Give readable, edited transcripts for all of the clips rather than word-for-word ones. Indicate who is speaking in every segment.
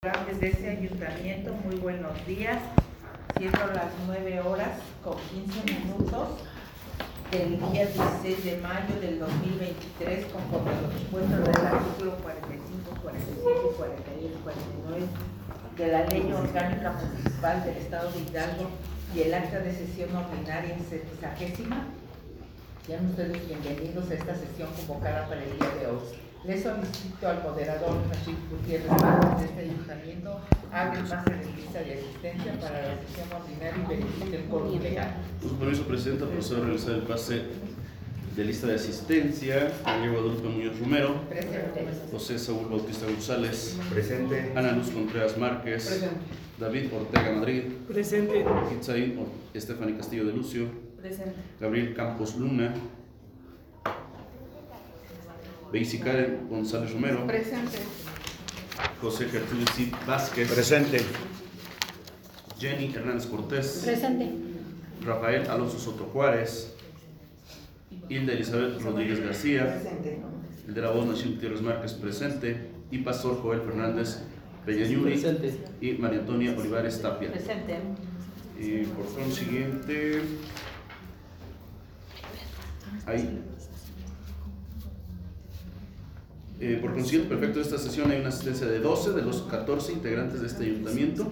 Speaker 1: Desde ese ayuntamiento, muy buenos días, siendo las 9 horas con 15 minutos del día 16 de mayo del 2023, conforme a los dispuestos del artículo 45, 45 y 48 y 49 de la Ley Orgánica Municipal del Estado de Hidalgo y el acta de sesión ordinaria 60ª. Sean ustedes bienvenidos a esta sesión convocada para el día de hoy. Les solicito al moderador Rachid Gutiérrez Márquez de este ayuntamiento haga el pase de lista de asistencia para la sesión ordinaria y verifique el quórum legal.
Speaker 2: Con su permiso, Presidenta, procedo a realizar el pase de lista de asistencia. María Guadalupe Muñoz Romero.
Speaker 1: Presente.
Speaker 2: José Saúl Bautista González.
Speaker 3: Presente.
Speaker 2: Ana Luz Contreras Márquez.
Speaker 4: Presente.
Speaker 2: David Ortega Madrid.
Speaker 4: Presente.
Speaker 2: Itzaí Estefany Castillo de Lucio.
Speaker 4: Presente.
Speaker 2: Gabriel Campos Luna. Beisy Karen González Romero.
Speaker 4: Presente.
Speaker 2: José Gertrudis Cid Vázquez.
Speaker 3: Presente.
Speaker 2: Jenny Hernández Cortés.
Speaker 4: Presente.
Speaker 2: Rafael Alonso Soto Juárez. Hilda Elizabeth Rodríguez García.
Speaker 1: Presente.
Speaker 2: El de la voz Nachil Gutiérrez Márquez presente. Y Pastor Joel Fernández Peñayuri.
Speaker 4: Presente.
Speaker 2: Y María Antonia Olivares Tapia.
Speaker 4: Presente.
Speaker 2: Y por consiguiente, por consiguiente, perfecto, de esta sesión hay una asistencia de 12 de los 14 integrantes de este ayuntamiento.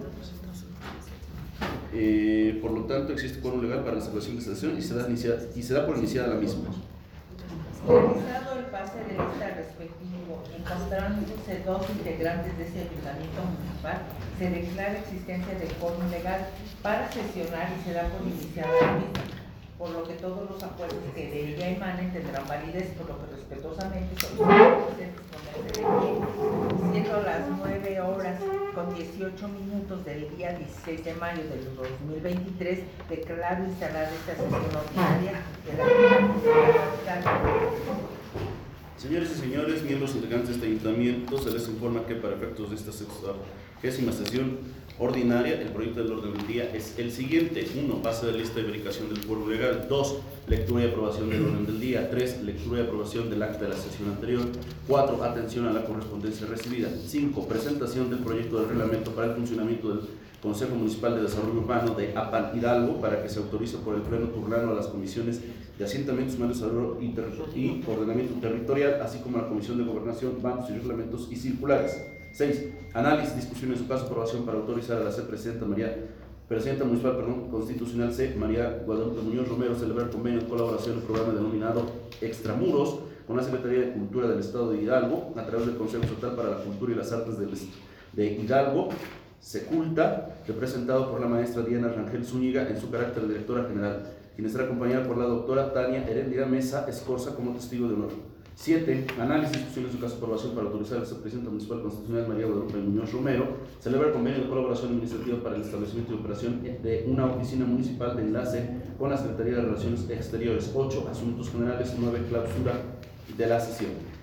Speaker 2: Por lo tanto, existe quórum legal para la celebración de esta sesión y se da por iniciada la misma.
Speaker 1: Realizado el pase de lista respectivo, encontrándose 2 integrantes de este ayuntamiento municipal, se declara existencia de quórum legal para sesionar y se da por iniciada la misma, por lo que todos los acuerdos que de ella emanen tendrán validez, por lo que respetuosamente solicitamos disponerse de pie, siendo las 9 horas con 18 minutos del día 16 de mayo del 2023, declaro instalada esta sesión ordinaria de la Ayuntamiento de la capital.
Speaker 2: Señores y señores, miembros integrantes de este ayuntamiento, se les informa que para efectos de esta 60ª sesión ordinaria, el proyecto del orden del día es el siguiente: 1. Pase de lista de verificación del quórum legal. 2. Lectura y aprobación del orden del día. 3. Lectura y aprobación del acta de la sesión anterior. 4. Atención a la correspondencia recibida. 5. Presentación del proyecto de reglamento para el funcionamiento del Consejo Municipal de Desarrollo Urbano de APAN Hidalgo para que se autorice por el Pleno Turnano a las comisiones de Asentamientos Humanos y Ordenamiento Territorial, así como a la Comisión de Gobernación, Bancos y Reglamentos y Circulares. 6. Análisis, discusión y en su caso aprobación para autorizar a la Presidenta Municipal Constitucional C. María Guadalupe Muñoz Romero celebrar convenio de colaboración en el programa denominado Extramuros con la Secretaría de Cultura del Estado de Hidalgo a través del Consejo Estatal para la Cultura y las Artes de Hidalgo, Seculta, representado por la maestra Diana Rangel Zúñiga en su carácter de directora general, quien estará acompañada por la doctora Tania Herendira Mesa Escorza como testigo de honor. 7. Análisis, discusión en su caso aprobación para autorizar a la Presidenta Municipal Constitucional María Guadalupe Muñoz Romero celebrar convenio de colaboración administrativa para el establecimiento y operación de una oficina municipal de enlace con la Secretaría de Relaciones Exteriores. 8. Asuntos generales. 9. Clausura de la sesión.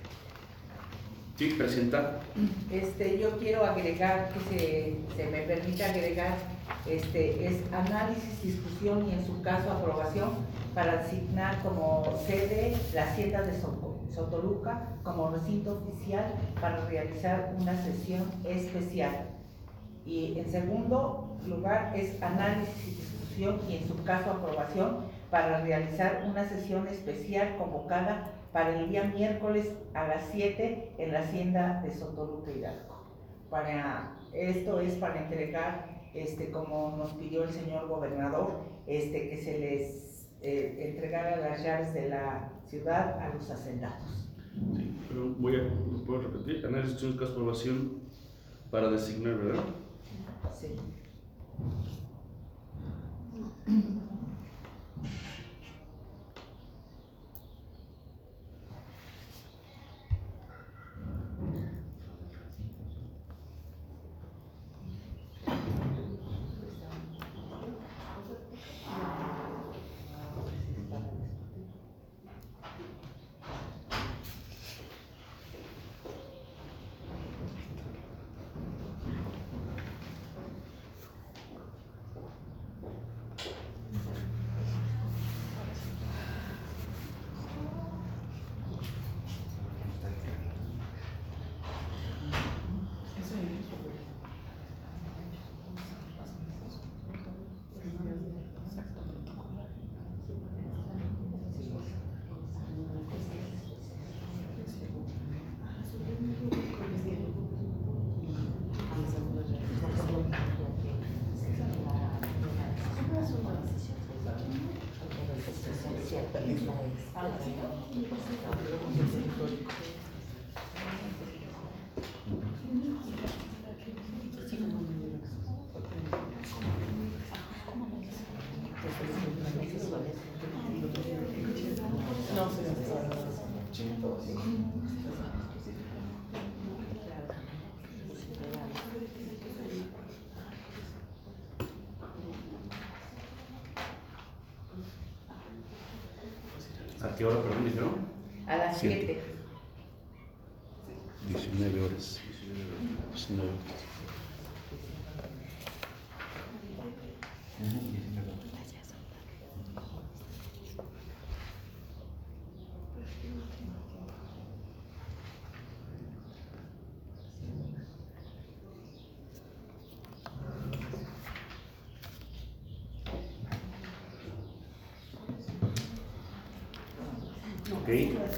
Speaker 2: Sí, Presidenta.
Speaker 1: Yo quiero agregar, que se me permite agregar, es análisis, discusión y en su caso aprobación para designar como sede la Hacienda de Sotoluca como recinto oficial para realizar una sesión especial. Y en segundo lugar es análisis y discusión y en su caso aprobación para realizar una sesión especial convocada para el día miércoles a las 7 en la Hacienda de Sotoluca Hidalgo. Esto es para entregar, como nos pidió el señor gobernador, que se les entregara las llaves de la ciudad a los hacendados.
Speaker 2: Sí, pero ¿lo puedo repetir? Análisis, discusión, caso aprobación para designar, ¿verdad?
Speaker 1: Sí.
Speaker 2: ¿A qué hora, perdón, dijeron?
Speaker 1: A las 7.
Speaker 3: 19 horas. 19.
Speaker 2: Ok.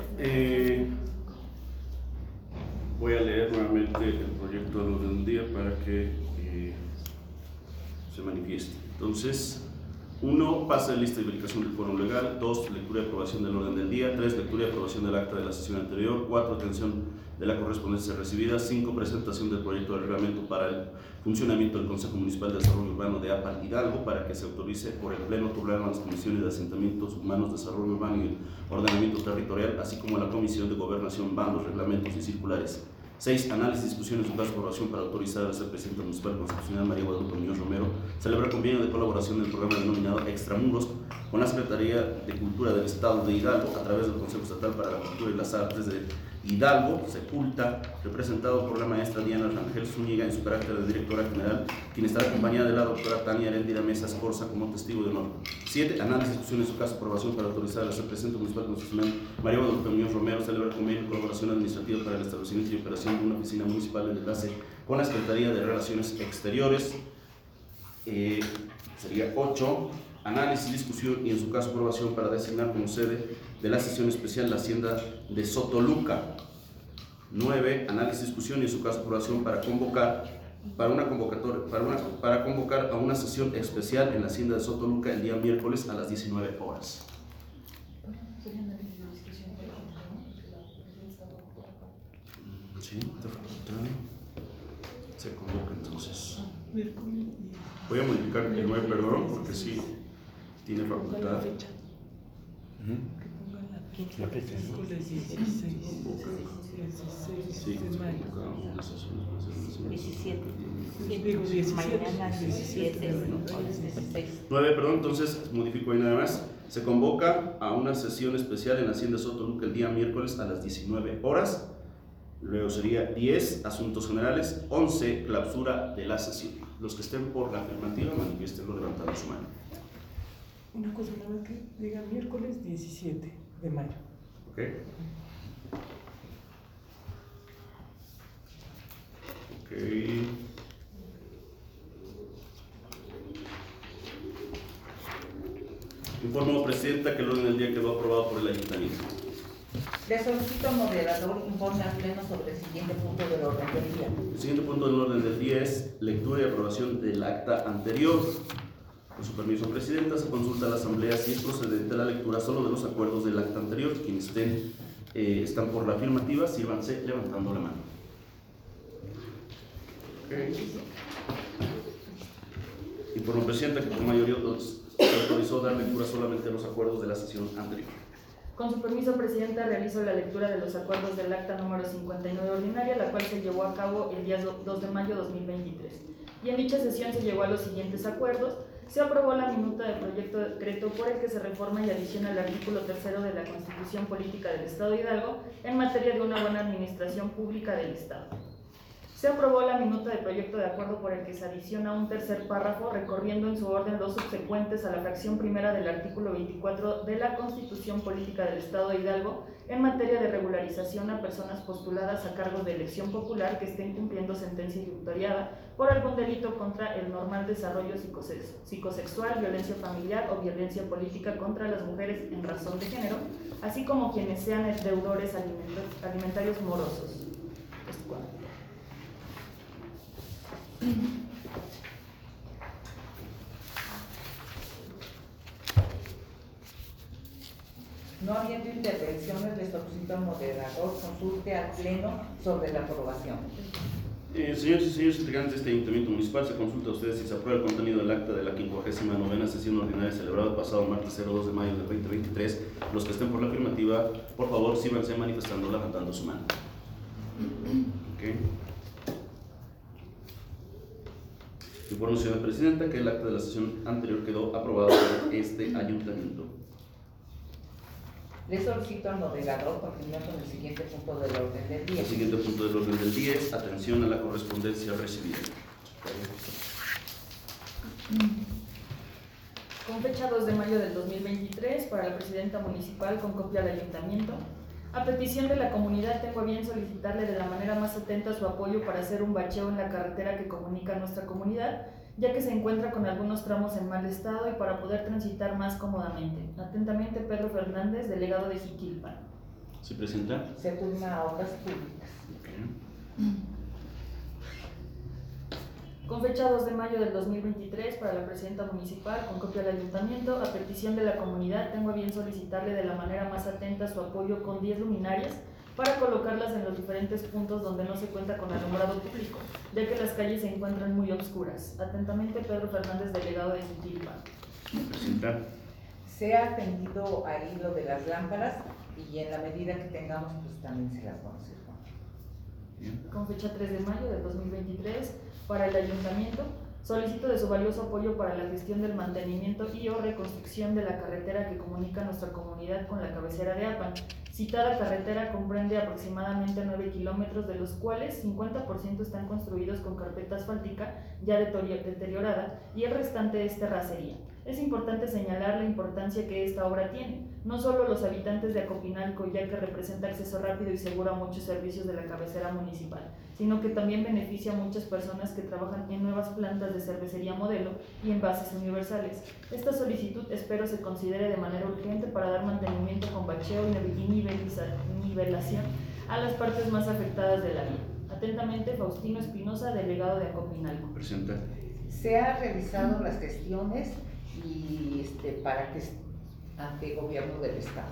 Speaker 2: Voy a leer nuevamente el proyecto de orden del día para que se manifieste. Entonces, 1. Pase de lista de verificación del quórum legal. 2. Lectura y aprobación del orden del día. 3. Lectura y aprobación del acta de la sesión anterior. 4. Atención de la correspondencia recibida. 5. Presentación del proyecto de reglamento para el funcionamiento del Consejo Municipal de Desarrollo Urbano de APAN Hidalgo para que se autorice por el Pleno titular a las comisiones de asentamientos humanos, desarrollo urbano y ordenamiento territorial, así como a la Comisión de Gobernación, bandos, reglamentos y circulares. 6. Análisis, discusión y su caso de aprobación para autorizar al ser presidente municipal constitucional María Guadalupe Muñoz Romero celebrar convenio de colaboración del programa denominado Extramuros con la Secretaría de Cultura del Estado de Hidalgo a través del Consejo Estatal para la Cultura y las Artes de Hidalgo, Sepulta, representado por la maestra Diana Rangel Zúñiga en su carácter de directora general, quien estará acompañada de la doctora Tania Heréndira Mesa Escorza como testigo de honor. 7. Análisis, discusión y su caso de aprobación para autorizar al ser presidente municipal constitucional María Guadalupe Muñoz Romero celebrar convenio de colaboración administrativa para el establecimiento y operación de una oficina municipal de enlace con la Secretaría de Relaciones Exteriores. Sería 8. Análisis, discusión y en su caso aprobación para designar como sede de la sesión especial la hacienda de Sotoluca. 9. Análisis, discusión y en su caso aprobación para convocar a una sesión especial en la hacienda de Sotoluca el día miércoles a las 19 horas. Sí, te falta. Se convoca entonces. Voy a modificar el 9, perdón, porque sí tiene facultad.
Speaker 3: La fecha.
Speaker 2: Sí, se convoca una sesión especial.
Speaker 4: 17. Mañana 17.
Speaker 2: 9, perdón, entonces modifico ahí nada más. Se convoca a una sesión especial en la Hacienda Sotoluca el día miércoles a las 19 horas. Luego sería 10, asuntos generales. 11, clausura de la sesión. Los que estén por la afirmativa, manifiestenlo levantando su mano.
Speaker 5: Una cosa nada más que diga miércoles 17 de mayo.
Speaker 2: ¿Ok? Ok. Informo, Presidenta, que el orden del día quedó aprobado por el Ayuntamiento.
Speaker 1: Le solicito al moderador informe al Pleno sobre el siguiente punto del orden del día.
Speaker 2: El siguiente punto del orden del día es lectura y aprobación del acta anterior. Con su permiso, Presidenta, se consulta a la Asamblea si es procedente la lectura solo de los acuerdos del acta anterior. Quienes están por la afirmativa, sírvanse levantando la mano. Okay. Informo, Presidenta, que por mayoría se autorizó dar lectura solamente a los acuerdos de la sesión anterior.
Speaker 4: Con su permiso, Presidenta, realizo la lectura de los acuerdos del acta número 59 ordinaria, la cual se llevó a cabo el día 2 de mayo de 2023. Y en dicha sesión se llegó a los siguientes acuerdos. Se aprobó la minuta del proyecto de decreto por el que se reforma y adiciona el artículo 3 de la Constitución Política del Estado de Hidalgo en materia de una buena administración pública del Estado. Se aprobó la minuta del proyecto de acuerdo por el que se adiciona un tercer párrafo recorriendo en su orden los subsecuentes a la fracción primera del artículo 24 de la Constitución Política del Estado de Hidalgo en materia de regularización a personas postuladas a cargos de elección popular que estén cumpliendo sentencia ejecutoriada por algún delito contra el normal desarrollo psicosexual, violencia familiar o violencia política contra las mujeres en razón de género, así como quienes sean deudores alimentarios morosos.
Speaker 1: No habiendo intervenciones, le solicito al moderador consulte al Pleno sobre la aprobación.
Speaker 2: Señores y señores integrantes de este Ayuntamiento Municipal, se consulta a ustedes si se aprueba el contenido del acta de la 59ª sesión ordinaria celebrada el pasado martes 02 de mayo del 2023. Los que estén por la afirmativa, por favor, síganse manifestando levantando su mano. Okay. Informo, señora Presidenta, que el acta de la sesión anterior quedó aprobado por este Ayuntamiento.
Speaker 1: Le solicito al moderador continuar con el siguiente punto del orden del día.
Speaker 2: El siguiente punto del orden del día es atención a la correspondencia recibida.
Speaker 4: Con fecha 2 de mayo del 2023, para la Presidenta Municipal con copia al Ayuntamiento, a petición de la comunidad tengo a bien solicitarle de la manera más atenta su apoyo para hacer un bacheo en la carretera que comunica a nuestra comunidad, ya que se encuentra con algunos tramos en mal estado y para poder transitar más cómodamente. Atentamente, Pedro Fernández, delegado de Jiquilpan.
Speaker 2: ¿Se presenta?
Speaker 1: Se turna a obras públicas.
Speaker 2: Okay.
Speaker 4: Con fecha 2 de mayo del 2023, para la Presidenta Municipal, con copia del Ayuntamiento, a petición de la comunidad, tengo a bien solicitarle de la manera más atenta su apoyo con 10 luminarias para colocarlas en los diferentes puntos donde no se cuenta con alumbrado público, ya que las calles se encuentran muy oscuras. Atentamente, Pedro Fernández, delegado de Jiquilpan.
Speaker 2: Presentar.
Speaker 1: Se ha atendido ahí lo de las lámparas y en la medida que tengamos, pues también se las vamos a ir poniendo.
Speaker 2: Bien.
Speaker 4: Con fecha 3 de mayo del 2023, para el Ayuntamiento, solicito de su valioso apoyo para la gestión del mantenimiento y o reconstrucción de la carretera que comunica nuestra comunidad con la cabecera de Apan. Citada carretera comprende aproximadamente 9 kilómetros, de los cuales 50% están construidos con carpeta asfáltica ya deteriorada y el restante es terracería. Es importante señalar la importancia que esta obra tiene, no solo los habitantes de Acopinalco, ya que representa acceso rápido y seguro a muchos servicios de la cabecera municipal, sino que también beneficia a muchas personas que trabajan en nuevas plantas de cervecería modelo y envases universales. Esta solicitud espero se considere de manera urgente para dar mantenimiento con bacheo y nivelación a las partes más afectadas de la vía. Atentamente, Faustino Espinosa, delegado de Acopinalco.
Speaker 2: Presenta.
Speaker 1: Se han realizado las gestiones y para que ante gobierno del Estado.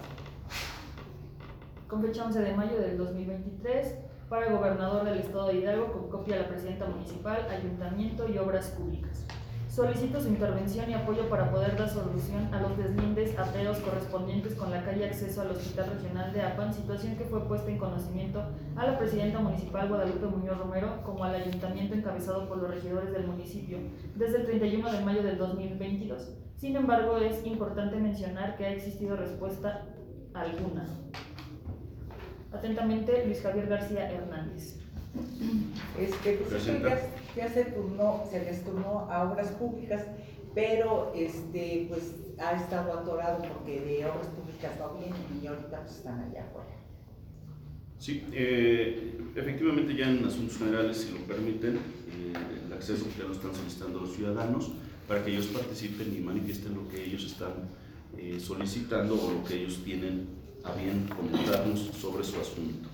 Speaker 4: Con fecha 11 de mayo del 2023, para el gobernador del Estado de Hidalgo, con copia a la Presidenta Municipal, Ayuntamiento y Obras Públicas. Solicito su intervención y apoyo para poder dar solución a los deslindes ateos correspondientes con la calle acceso al Hospital Regional de Apan, situación que fue puesta en conocimiento a la Presidenta Municipal Guadalupe Muñoz Romero como al Ayuntamiento encabezado por los regidores del municipio desde el 31 de mayo del 2022. Sin embargo, es importante mencionar que ha existido respuesta alguna. Atentamente, Luis Javier García Hernández.
Speaker 1: Pues esto ya se les turnó a obras públicas, pero pues ha estado atorado porque de obras públicas no vienen y ahorita pues están allá afuera.
Speaker 2: Sí, efectivamente ya en asuntos generales, si lo permiten, el acceso ya lo están solicitando los ciudadanos para que ellos participen y manifiesten lo que ellos están solicitando o lo que ellos tienen a bien comentarnos sobre su asunto.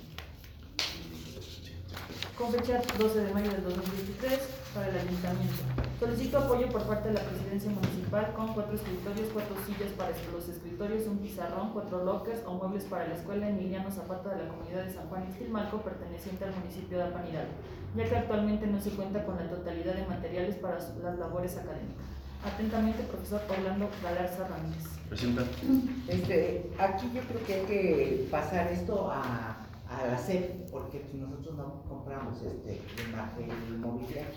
Speaker 4: Con fecha 12 de mayo del 2023, para el Ayuntamiento. Solicito apoyo por parte de la Presidencia Municipal con 4 escritorios, 4 sillas para los escritorios, un pizarrón, 4 lockers o muebles para la Escuela Emiliano Zapata de la comunidad de San Juan Ixtilmalco, perteneciente al municipio de Apan Hidalgo, ya que actualmente no se cuenta con la totalidad de materiales para las labores académicas. Atentamente, profesor Orlando Galarza Ramírez.
Speaker 2: Presenta.
Speaker 1: Aquí yo creo que hay que pasar esto a la SEP, porque nosotros no compramos el mobiliario.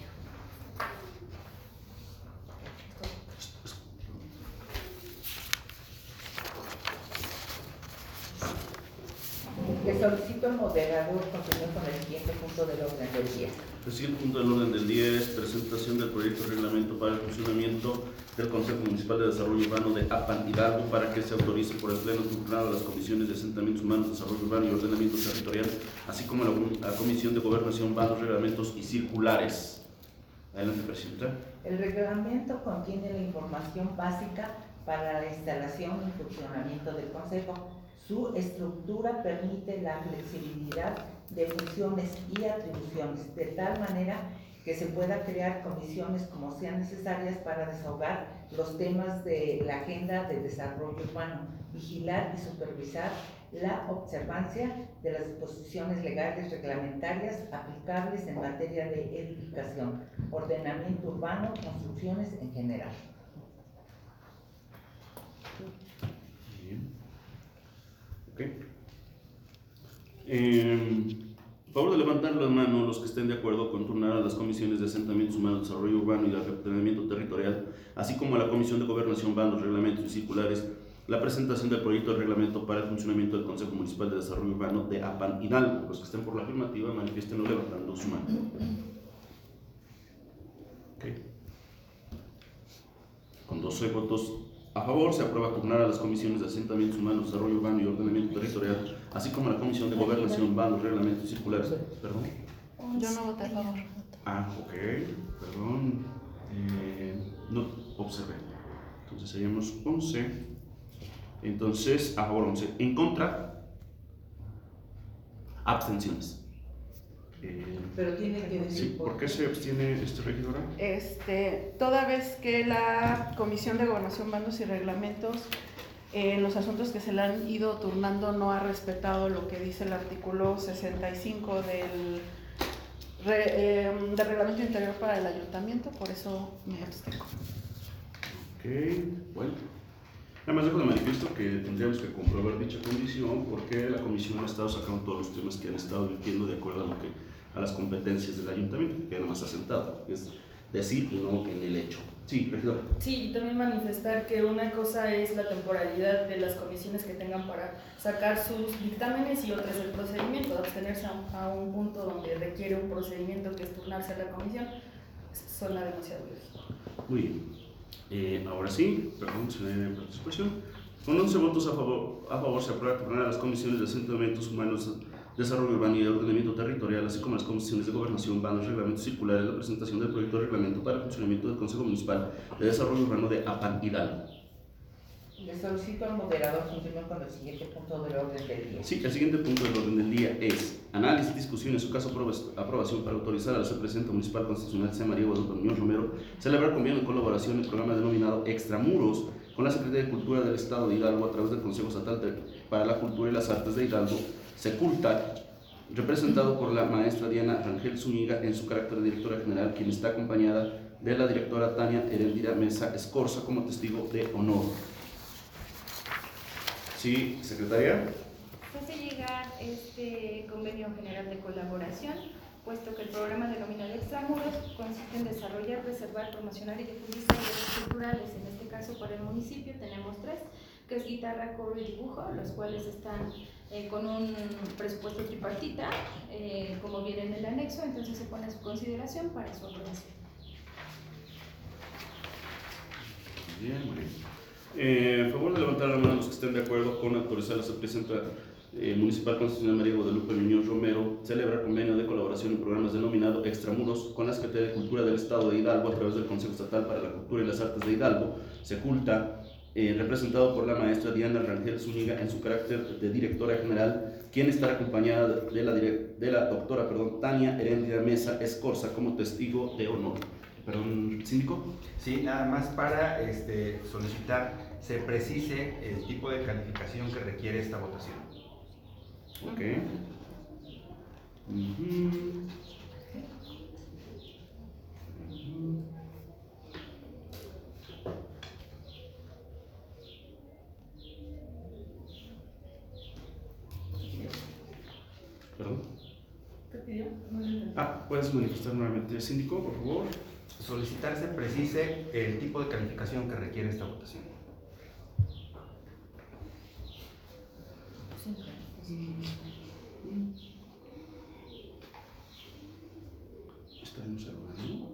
Speaker 1: Le solicito al moderador continuar con el siguiente punto del orden del día.
Speaker 2: El siguiente punto del orden del día es presentación del proyecto de reglamento para el funcionamiento del Consejo Municipal de Desarrollo Urbano de Apan Hidalgo para que se autorice por el Pleno turnado a las Comisiones de Asentamientos Humanos, Desarrollo Urbano y Ordenamiento Territorial, así como la Comisión de Gobernación, Bandos, Reglamentos y Circulares. Adelante, Presidenta.
Speaker 1: El reglamento contiene la información básica para la instalación y funcionamiento del Consejo. Su estructura permite la flexibilidad de funciones y atribuciones, de tal manera que se pueda crear comisiones como sean necesarias para desahogar los temas de la agenda de desarrollo urbano, vigilar y supervisar la observancia de las disposiciones legales reglamentarias aplicables en materia de edificación, ordenamiento urbano, construcciones en general.
Speaker 2: Bien. Ok. Favor de levantar la mano los que estén de acuerdo con turnar a las comisiones de asentamientos humanos, desarrollo urbano y de ordenamiento territorial, así como a la Comisión de Gobernación, Bandos, Reglamentos y Circulares, la presentación del proyecto de reglamento para el funcionamiento del Consejo Municipal de Desarrollo Urbano de Apan Hidalgo. Los que estén por la afirmativa, manifiestenlo levantando su mano. Okay. Con 12 votos a favor, se aprueba turnar a las comisiones de asentamientos humanos, desarrollo urbano y ordenamiento territorial, así como a la Comisión de Gobernación, Bandos, Reglamentos y Circulares. ¿Perdón?
Speaker 6: Yo no voté a favor.
Speaker 2: Ah, ok, perdón. No observé. Entonces seríamos 11. Entonces, a favor 11. En contra, abstenciones.
Speaker 1: Pero tiene que decir
Speaker 2: Sí, ¿por qué se abstiene regidora?
Speaker 6: Toda vez que la Comisión de Gobernación, Bandos y Reglamentos, en los asuntos que se le han ido turnando, no ha respetado lo que dice el artículo 65 del Reglamento Interior para el Ayuntamiento, por eso me abstengo.
Speaker 2: Ok, bueno. Nada más dejo de manifiesto que tendríamos que comprobar dicha condición porque la comisión ha estado sacando todos los temas que han estado virtiendo de acuerdo a las competencias del ayuntamiento, que queda más asentado, es decir y no en el hecho. Sí, regidora.
Speaker 4: Sí, y también manifestar que una cosa es la temporalidad de las comisiones que tengan para sacar sus dictámenes y otra es el procedimiento, abstenerse a un punto donde requiere un procedimiento que es turnarse a la comisión, suena demasiado lejos.
Speaker 2: Muy bien. Ahora sí, perdón, se me participación. Con 11 votos a favor se aprueba turnar a las comisiones de asentamientos humanos, desarrollo urbano y ordenamiento territorial, así como las comisiones de gobernación, bandos, reglamentos circulares, la presentación del proyecto de reglamento para el funcionamiento del Consejo Municipal de Desarrollo Urbano de Apan Hidalgo.
Speaker 1: Le solicito al moderador continuar con el siguiente punto del orden del día.
Speaker 2: Sí, el siguiente punto del orden del día es análisis, discusión, en su caso aprobación para autorizar a la Presidenta Municipal Constitucional C. María Guadalupe Muñoz Romero celebrar convenio en colaboración el programa denominado Extramuros con la Secretaría de Cultura del Estado de Hidalgo a través del Consejo Estatal para la Cultura y las Artes de Hidalgo, Seculta, representado por la maestra Diana Rangel Zúñiga en su carácter de directora general, quien está acompañada de la directora Tania Herendira Mesa Escorza como testigo de honor. Sí, secretaria.
Speaker 7: Hace llegar este convenio general de colaboración, puesto que el programa denominado Extramuros consiste en desarrollar, preservar, promocionar y difundir talleres culturales. En este caso, para el municipio tenemos 3, que es guitarra, coro y dibujo, los cuales están con un presupuesto tripartita, como viene en el anexo, entonces se pone a su consideración para su aprobación.
Speaker 2: Bien, muy bien. Favor de levantar la mano los que estén de acuerdo con autorizar a la Presidenta Municipal Constitucional María Guadalupe Muñoz Romero celebrar convenio de colaboración en programas denominado Extramuros con la Secretaría de Cultura del Estado de Hidalgo a través del Consejo Estatal para la Cultura y las Artes de Hidalgo, Seculta, representado por la maestra Diana Rangel Zúñiga en su carácter de directora general, quien estará acompañada de la doctora Tania Herendira Mesa Escorza como testigo de honor. Perdón, síndico.
Speaker 8: Sí, nada más para solicitar se precise el tipo de calificación que requiere esta votación.
Speaker 2: Ok. Perdón.
Speaker 4: ¿Te pidió?
Speaker 2: ¿Puedes manifestar nuevamente, síndico, por favor?
Speaker 8: Solicitar se precise el tipo de calificación que requiere esta votación.
Speaker 2: Está en observando.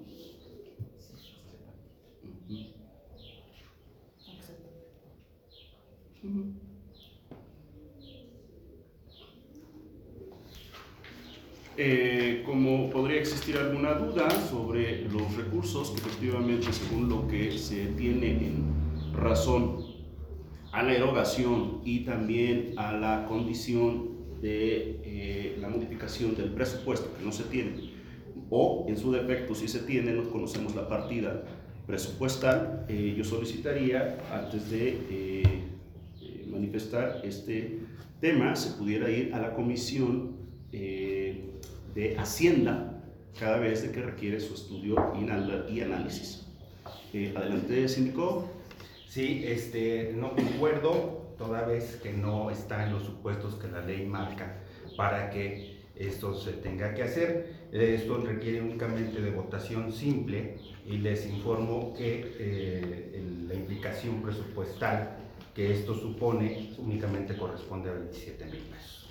Speaker 2: Como podría existir alguna duda sobre los recursos que efectivamente, según lo que se tiene en razón a la erogación y también a la condición de la modificación del presupuesto que no se tiene, o en su defecto, si se tiene, no conocemos la partida presupuestal, yo solicitaría, antes de manifestar este tema, se pudiera ir a la comisión de Hacienda cada vez de que requiere su estudio y análisis. Adelante, síndico.
Speaker 8: Sí, no concuerdo, toda vez que no está en los supuestos que la ley marca para que esto se tenga que hacer. Esto requiere únicamente de votación simple y les informo que la implicación presupuestal que esto supone únicamente corresponde a 27,000 pesos.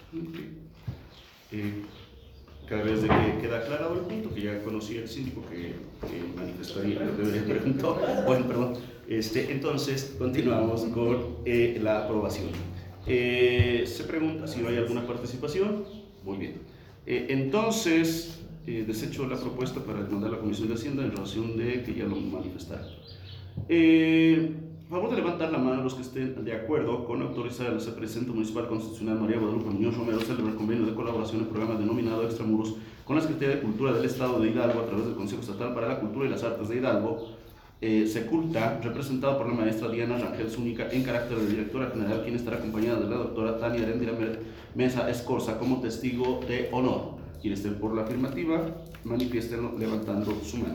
Speaker 2: Cada vez de que queda aclarado el punto, que ya conocía el síndico que manifestaría lo que debería preguntó. Bueno, perdón. Entonces, continuamos con la aprobación. Se pregunta si no hay alguna participación. Muy bien. Entonces, desecho la propuesta para mandar a la Comisión de Hacienda en razón de que ya lo manifestaron. Por favor de levantar la mano los que estén de acuerdo con autorizar al Vicepresidente Municipal Constitucional María Guadalupe Muñoz Romero celebrar convenio de colaboración en el programa denominado Extramuros con la Secretaría de Cultura del Estado de Hidalgo a través del Consejo Estatal para la Cultura y las Artes de Hidalgo, Seculta, representado por la maestra Diana Rangel Zúñiga en carácter de directora general, quien estará acompañada de la doctora Tania Arendira Mesa Escorza como testigo de honor. Quienes estén por la afirmativa, manifiéstenlo levantando su mano.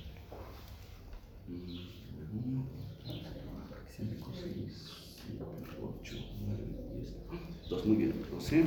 Speaker 2: 2, muy bien, 12.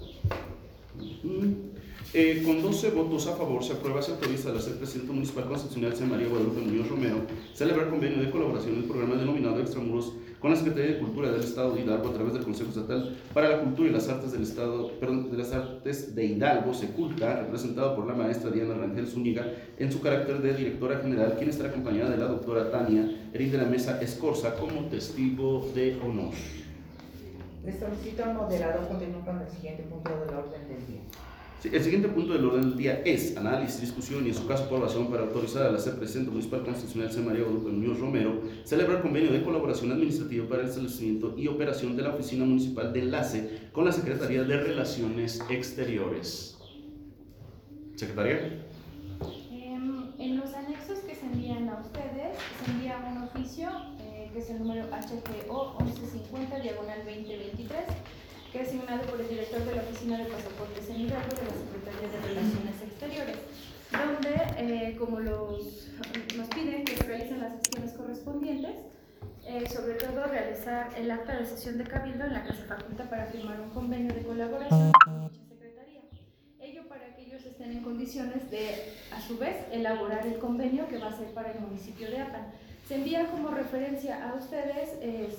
Speaker 2: Con 12 votos a favor se aprueba, se autoriza al Presidente Municipal Constitucional C. María Guadalupe Muñoz Romero celebrar convenio de colaboración en el programa denominado Extramuros con la Secretaría de Cultura del Estado de Hidalgo a través del Consejo Estatal para la Cultura y las Artes del Estado, de las Artes de Hidalgo, Seculta, representado por la maestra Diana Rangel Zúñiga en su carácter de directora general, quien estará acompañada de la doctora Tania Arendira Mesa Escorza como testigo de honor.
Speaker 1: Le solicito al moderador continuar con el siguiente punto del orden del día.
Speaker 2: Sí, el siguiente punto del orden del día es análisis, discusión y en su caso aprobación para autorizar a la Presidenta Municipal Constitucional C. María Guadalupe Muñoz Romero celebrar convenio de colaboración administrativa para el establecimiento y operación de la Oficina Municipal de Enlace con la Secretaría de Relaciones Exteriores. Secretaria.
Speaker 7: En los anexos que se envían a ustedes, se envía un oficio que es el número HGO 1150/2023, que es asignado por el director de la Oficina de Pasaportes en Hidalgo de la Secretaría de Relaciones Exteriores, donde, como nos piden que se realicen las gestiones correspondientes, sobre todo realizar el acta de sesión de cabildo en la que se faculta para firmar un convenio de colaboración con dicha secretaría. Ello para que ellos estén en condiciones de, a su vez, elaborar el convenio que va a ser para el municipio de Apan. Se envía como referencia a ustedes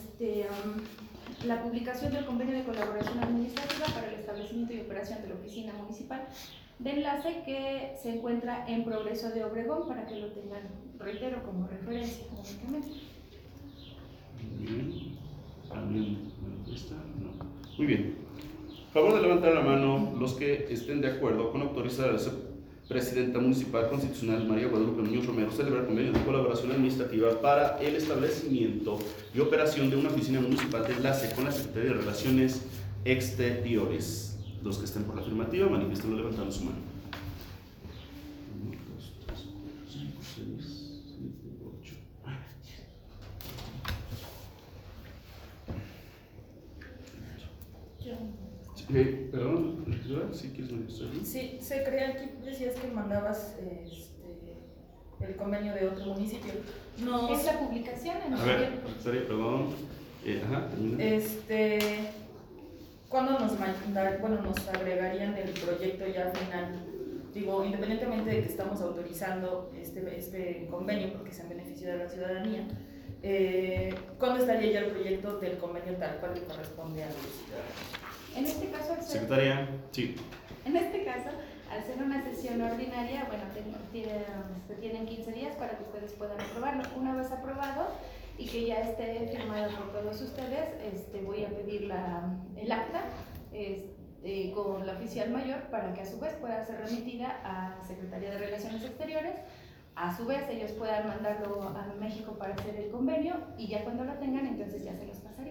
Speaker 7: la publicación del convenio de colaboración administrativa para el establecimiento y operación de la Oficina Municipal de Enlace que se encuentra en Progreso de Obregón, para que lo tengan, reitero, como referencia únicamente.
Speaker 2: Muy bien. ¿Alguien manifiesta? No. Muy bien. Favor de levantar la mano los que estén de acuerdo con autorizar a la Presidenta Municipal Constitucional María Guadalupe Muñoz Romero celebrar convenio de colaboración administrativa para el establecimiento y operación de una oficina municipal de enlace con la Secretaría de Relaciones Exteriores. Los que estén por la afirmativa, manifiestenlo levantando su mano. 1, 2, 3, 4, 5, 6, 7, 8. Perdón, ¿sí quieres manifestar?
Speaker 4: Sí, se crea aquí, decías que mandabas el convenio de otro municipio.
Speaker 7: Es la publicación en
Speaker 2: A ver, perdón. Termina.
Speaker 4: ¿Cuándo nos agregarían el proyecto ya final? Digo, independientemente de que estamos autorizando este convenio porque es en beneficio de la ciudadanía, ¿cuándo estaría ya el proyecto del convenio tal cual le corresponde a los ciudadanos?
Speaker 7: En este caso,
Speaker 2: Secretaria, sí.
Speaker 7: En este caso, al ser una sesión ordinaria, bueno, tienen 15 días para que ustedes puedan aprobarlo. Una vez aprobado y que ya esté firmado por todos ustedes, voy a pedir el acta con la oficial mayor para que a su vez pueda ser remitida a la Secretaría de Relaciones Exteriores. A su vez, ellos puedan mandarlo a México para hacer el convenio y ya cuando lo tengan, entonces ya se los pasaré.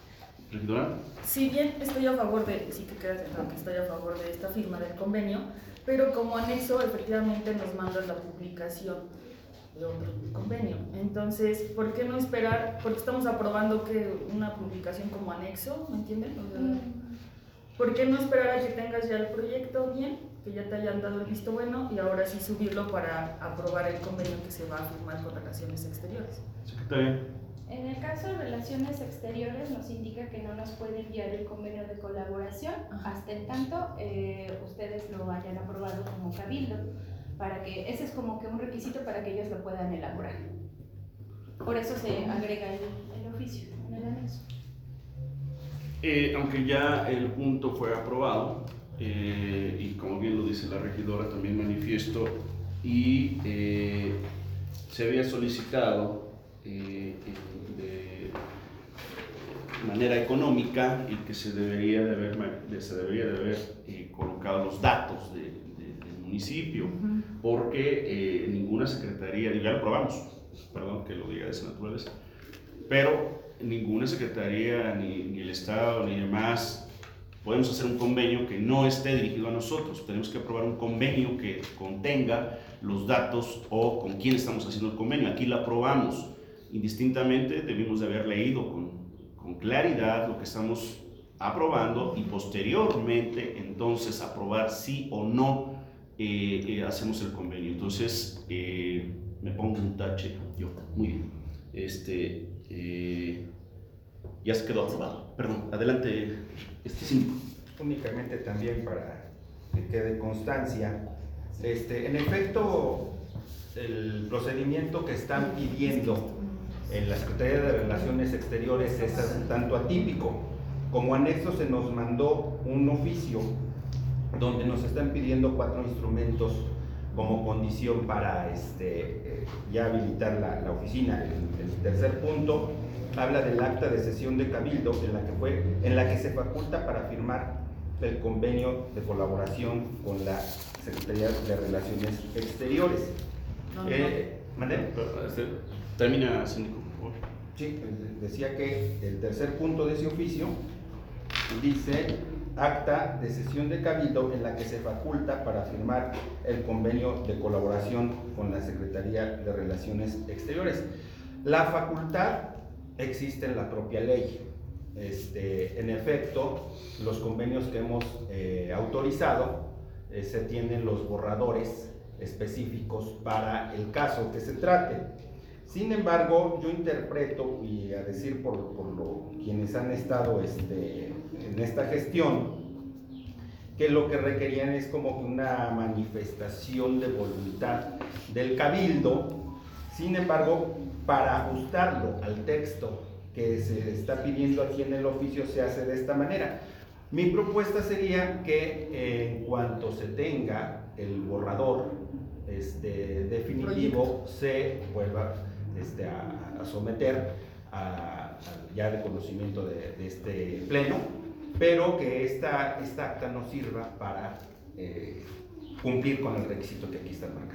Speaker 2: ¿Regidora?
Speaker 4: Si bien estoy a favor de, sí que queda claro que estoy a favor de esta firma del convenio, pero como anexo efectivamente nos mandan la publicación de otro convenio. Entonces, ¿por qué no esperar? Porque estamos aprobando que una publicación como anexo, ¿me entienden? O sea, ¿por qué no esperar a que tengas ya el proyecto bien, que ya te hayan dado el visto bueno y ahora sí subirlo para aprobar el convenio que se va a firmar con Relaciones Exteriores?
Speaker 2: Secretaria.
Speaker 7: En el caso de Relaciones Exteriores nos indica que no nos puede enviar el convenio de colaboración hasta en tanto ustedes lo hayan aprobado como cabildo, para que ese es como que un requisito para que ellos lo puedan elaborar. Por eso se agrega el oficio en el anexo.
Speaker 2: Aunque ya el punto fue aprobado, y como bien lo dice la regidora, también manifiesto, y se había solicitado de manera económica y que se debería de haber colocado los datos del municipio, porque ninguna secretaría, ya lo aprobamos, perdón que lo diga de esa naturaleza, pero ninguna secretaría, ni el Estado, ni demás, podemos hacer un convenio que no esté dirigido a nosotros. Tenemos que aprobar un convenio que contenga los datos o con quién estamos haciendo el convenio. Aquí lo aprobamos. Indistintamente debimos de haber leído con claridad lo que estamos aprobando y posteriormente entonces aprobar sí o no hacemos el convenio. Entonces me pongo un tache yo. Muy bien. Ya se quedó aprobado. Perdón, adelante, Cinco.
Speaker 8: Únicamente también para que quede constancia, en efecto, el procedimiento que están pidiendo en la Secretaría de Relaciones Exteriores es tanto atípico. Como anexo se nos mandó un oficio donde nos están pidiendo 4 instrumentos como condición para ya habilitar la oficina. El tercer punto habla del acta de sesión de cabildo en la que se faculta para firmar el convenio de colaboración con la Secretaría de Relaciones Exteriores. ¿Mandé?
Speaker 2: Termina, Síndico, por favor.
Speaker 8: Sí, decía que el tercer punto de ese oficio dice acta de sesión de cabildo en la que se faculta para firmar el convenio de colaboración con la Secretaría de Relaciones Exteriores. La facultad existe en la propia ley. En efecto, los convenios que hemos autorizado se tienen los borradores específicos para el caso que se trate. Sin embargo, yo interpreto, y a decir por quienes han estado en esta gestión, que lo que requerían es como una manifestación de voluntad del cabildo. Sin embargo, para ajustarlo al texto que se está pidiendo aquí en el oficio se hace de esta manera. Mi propuesta sería que en cuanto se tenga el borrador definitivo se vuelva a someter ya de conocimiento de este pleno, pero que esta acta nos sirva para cumplir con el requisito que aquí está marcado.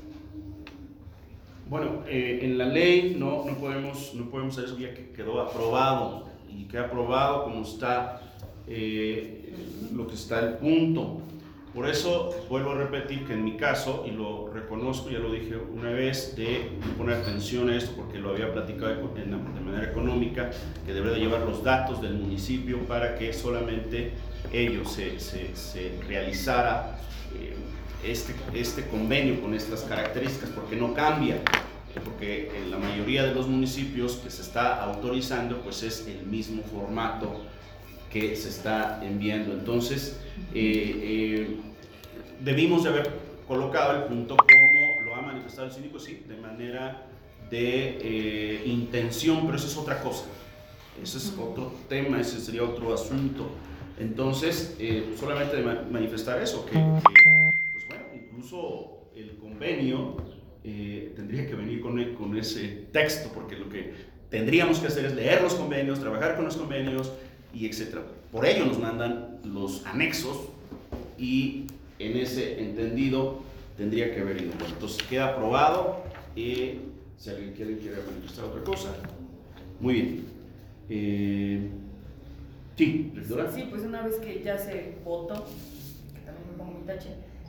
Speaker 2: Bueno, en la ley no podemos hacer eso, ya que quedó aprobado y queda aprobado como está lo que está el punto. Por eso vuelvo a repetir que en mi caso, y lo reconozco, ya lo dije una vez, de poner atención a esto porque lo había platicado de manera económica, que debería de llevar los datos del municipio para que solamente ellos se realizara este convenio con estas características, porque no cambia, porque en la mayoría de los municipios que se está autorizando pues es el mismo formato que se está enviando. Entonces debimos de haber colocado el punto como lo ha manifestado el síndico, sí, de manera de intención, pero eso es otra cosa, ese es otro tema, ese sería otro asunto. Entonces solamente de manifestar eso, que pues bueno, incluso el convenio tendría que venir con ese texto, porque lo que tendríamos que hacer es leer los convenios, trabajar con los convenios y etcétera. Por ello nos mandan los anexos y en ese entendido tendría que haber ido. Bueno, entonces queda aprobado. Si alguien quiere manifestar otra cosa, muy bien. Sí, regidora.
Speaker 4: Sí, pues una vez que ya se votó, que también me pongo mi tache,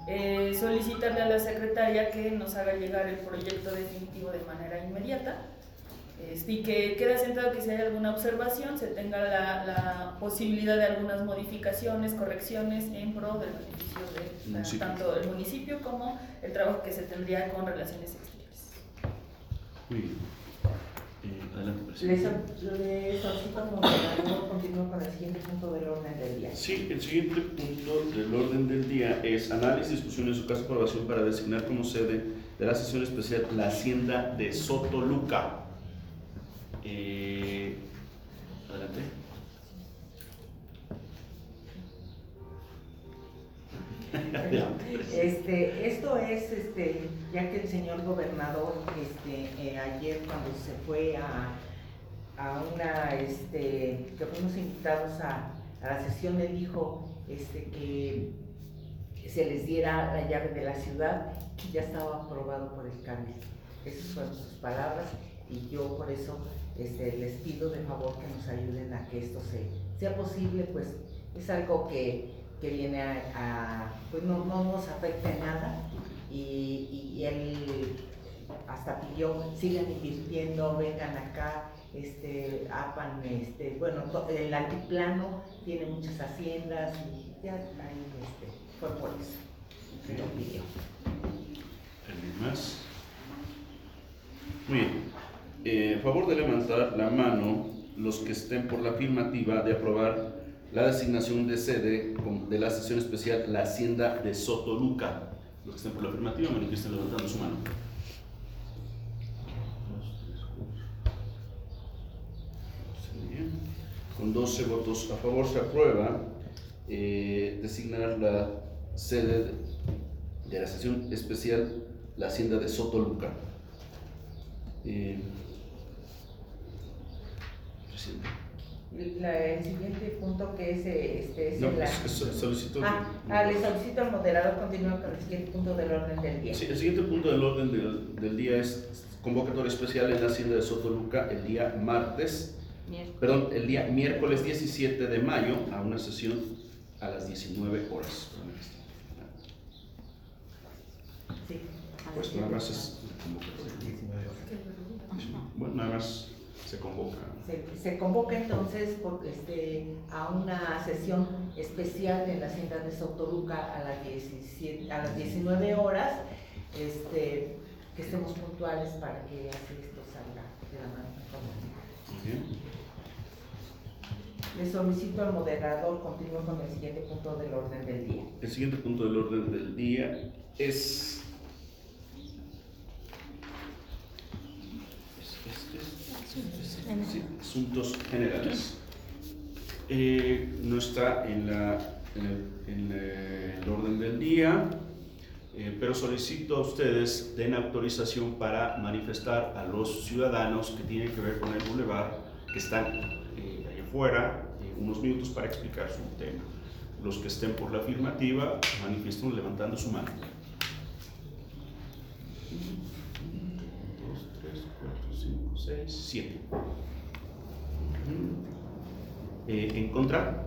Speaker 4: Solicitarle a la secretaria que nos haga llegar el proyecto definitivo de manera inmediata, y que quede asentado que si hay alguna observación se tenga la posibilidad de algunas modificaciones, correcciones en pro del beneficio de tanto el municipio como el trabajo que se tendría con relaciones exteriores.
Speaker 2: Muy bien. Adelante, presidente.
Speaker 1: Le solicito al moderador continúe con el siguiente punto del orden del día.
Speaker 2: Sí, el siguiente punto del orden del día es análisis, discusión en su caso aprobación para designar como sede de la sesión especial la hacienda de Sotoluca. Adelante.
Speaker 1: Esto es, ya que el señor gobernador, ayer cuando se fue a una, que fuimos invitados a la sesión, él dijo, que se les diera la llave de la ciudad, que ya estaba aprobado por el Cabildo. Esas fueron sus palabras y yo por eso les pido de favor que nos ayuden a que esto sea posible, pues es algo que viene pues no nos afecta en nada y él hasta pidió, sigan invirtiendo, vengan acá, APAN, bueno, el altiplano tiene muchas haciendas y ya ahí fue por eso que lo pidió.
Speaker 2: ¿Alguien más? Muy bien. Favor de levantar la mano los que estén por la afirmativa de aprobar la designación de sede de la sesión especial la hacienda de Sotoluca. Los que estén por la afirmativa manifiesten levantando su mano. 2, 3, 4. Muy bien. Con 12 votos a favor se aprueba designar la sede de la sesión especial la hacienda de Sotoluca. Presidente.
Speaker 1: El siguiente punto que es
Speaker 2: No,
Speaker 1: le
Speaker 2: solicito
Speaker 1: solicito al moderador continúe con el siguiente punto del orden del día.
Speaker 2: Sí, el siguiente punto del orden del día es convocatoria especial en la hacienda de Sotoluca el día el día miércoles 17 de mayo a una sesión a las 19 horas.
Speaker 1: Sí.
Speaker 2: Pues nada más es convocatoria. Bueno, nada más se convoca.
Speaker 1: Se convoca entonces a una sesión especial en la hacienda de Sotoluca a las 19 horas, que estemos puntuales para que así esto salga de la mano.
Speaker 2: Muy bien.
Speaker 1: Le solicito al moderador continúe con el siguiente punto del orden del día.
Speaker 2: El siguiente punto del orden del día es asuntos generales. No está en el orden del día, pero solicito a ustedes den autorización para manifestar a los ciudadanos que tienen que ver con el bulevar, que están allá afuera, unos minutos para explicar su tema. Los que estén por la afirmativa, manifiesten levantando su mano. 1, 2, 3, 4, 5, 6, 7. ¿En contra?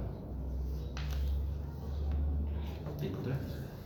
Speaker 2: ¿En contra?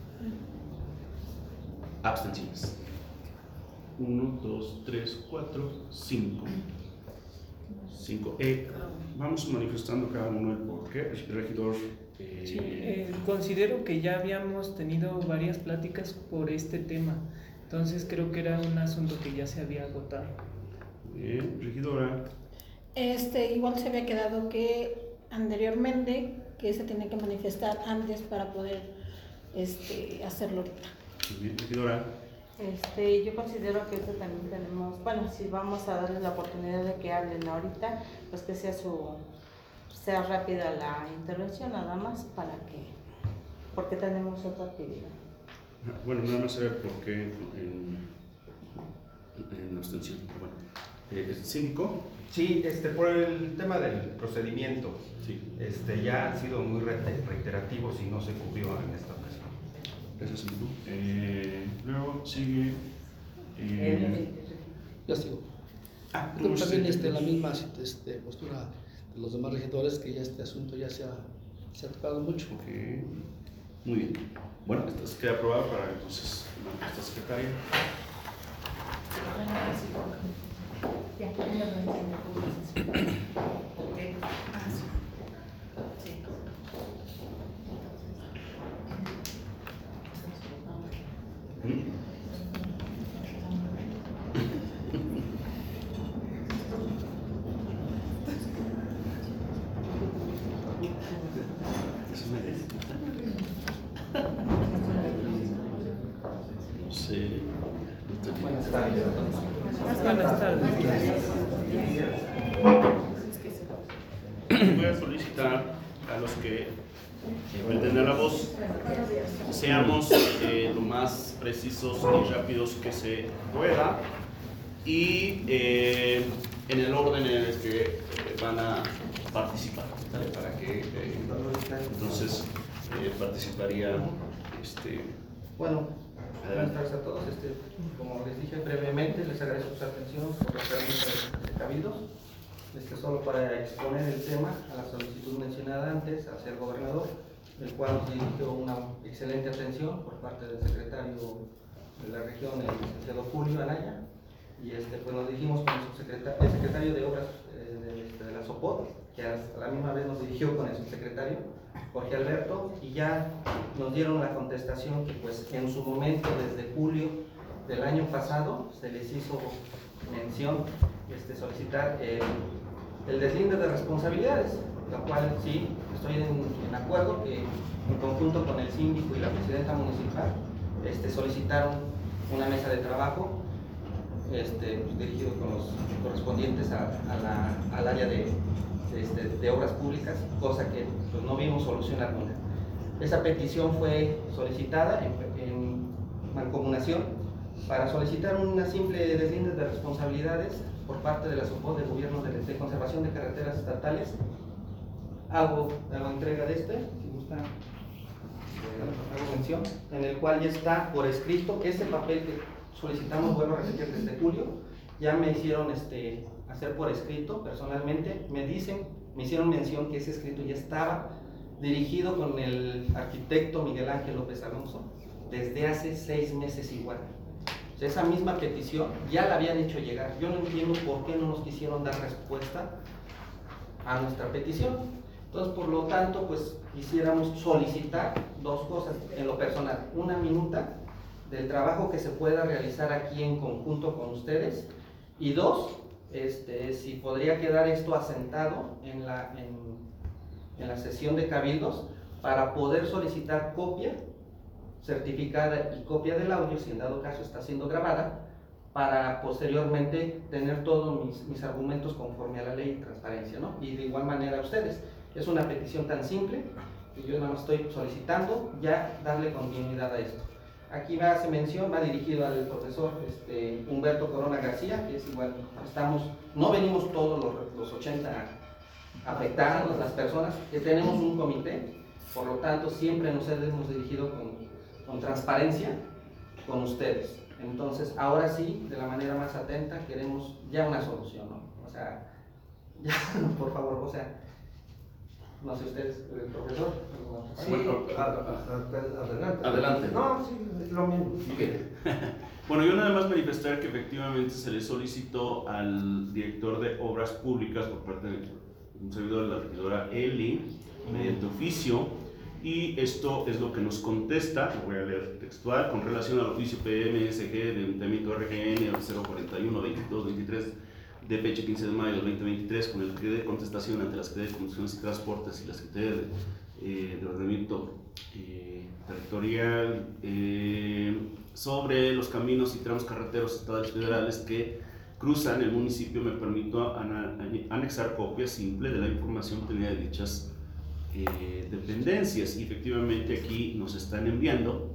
Speaker 2: Abstenciones. 1, 2, 3, 4, 5. 5. Vamos manifestando cada uno el porqué. El regidor.
Speaker 5: Considero que ya habíamos tenido varias pláticas por este tema, entonces creo que era un asunto que ya se había agotado.
Speaker 2: Bien, regidora.
Speaker 9: Igual se había quedado que anteriormente que se tenía que manifestar antes para poder hacerlo ahorita.
Speaker 2: Bien, regidora.
Speaker 10: Yo considero que esto también tenemos, bueno, si vamos a darles la oportunidad de que hablen ahorita, pues que sea rápida la intervención, nada más porque tenemos otra actividad.
Speaker 2: Bueno, nada más saber por qué en abstención. Bueno, ¿síndico?
Speaker 8: Sí, por el tema del procedimiento,
Speaker 2: Sí.
Speaker 8: Ya han sido muy reiterativos y no se cubrió en esta ocasión.
Speaker 2: Gracias, síndico. Luego sigue.
Speaker 11: Ya sigo.
Speaker 2: ¿Cómo
Speaker 11: También
Speaker 2: se-
Speaker 11: la misma postura de los demás regidores, que ya este asunto ya se ha tocado mucho.
Speaker 2: Ok, muy bien. Bueno, esto queda aprobado para entonces nuestra secretaria. Sí.
Speaker 12: Buenas tardes.
Speaker 5: Buenas tardes.
Speaker 2: Voy a solicitar a los que pueden tener la voz, seamos lo más precisos y rápidos que se pueda y en el orden en el que van a participar, ¿vale? Para que entonces participaría
Speaker 12: Bueno, buenas tardes a todos. Como les dije brevemente, les agradezco su atención por la pregunta de Cabildos. Solo para exponer el tema a la solicitud mencionada antes hacia el gobernador, el cual nos dirigió una excelente atención por parte del secretario de la región, el licenciado Julio Anaya, y pues nos dirigimos con el secretario de Obras de la SOPOT, que a la misma vez nos dirigió con el subsecretario Jorge Alberto, y ya nos dieron la contestación que pues en su momento, desde julio del año pasado, se les hizo mención solicitar el deslinde de responsabilidades, la cual sí, estoy en acuerdo que en conjunto con el síndico y la presidenta municipal solicitaron una mesa de trabajo dirigido con los correspondientes al área de obras públicas, cosa que pues, no vimos solución alguna. Esa petición fue solicitada en mancomunación para solicitar una simple deslinde de responsabilidades por parte de la SOPOT del Gobierno de Conservación de Carreteras Estatales. Hago entrega de si gusta, hago mención, en el cual ya está por escrito ese papel que solicitamos, vuelvo a repetir, desde julio. Ya me hicieron hacer por escrito personalmente, me hicieron mención que ese escrito ya estaba dirigido con el arquitecto Miguel Ángel López Alonso desde hace 6 meses igual. Esa misma petición ya la habían hecho llegar. Yo no entiendo por qué no nos quisieron dar respuesta a nuestra petición. Entonces, por lo tanto, pues quisiéramos solicitar 2 cosas en lo personal. Una minuta del trabajo que se pueda realizar aquí en conjunto con ustedes. Y 2, si podría quedar esto asentado en la sesión de cabildos para poder solicitar copia certificada y copia del audio, si en dado caso está siendo grabada, para posteriormente tener todos mis argumentos conforme a la ley de transparencia, ¿no? Y de igual manera ustedes. Es una petición tan simple que yo nada más estoy solicitando ya darle continuidad a esto. Aquí hace mención, va dirigido al profesor Humberto Corona García, que es igual, no venimos todos los 80 afectados, las personas, que tenemos un comité, por lo tanto siempre nos hemos dirigido con transparencia con ustedes. Entonces, ahora sí, de la manera más atenta, queremos ya una solución, ¿no? O sea, ya, por favor, o sea, no sé ustedes, el profesor.
Speaker 8: Sí,
Speaker 12: adelante.
Speaker 2: Adelante.
Speaker 12: No, sí, es lo mismo.
Speaker 2: Okay. Bueno, yo nada más manifestar que efectivamente se le solicitó al director de Obras Públicas por parte de un servidor de la regidora Eli, mediante oficio, y esto es lo que nos contesta, lo voy a leer textual, con relación al oficio PMSG de Ayuntamiento RGN 041-22-23 de fecha 15 de mayo del 2023, con el que de contestación ante la Secretaría de Comunicaciones y Transportes y la Secretaría de Ordenamiento Territorial sobre los caminos y tramos carreteros estatales federales que cruzan el municipio, me permito anexar copia simple de la información obtenida de dichas dependencias. Y efectivamente aquí nos están enviando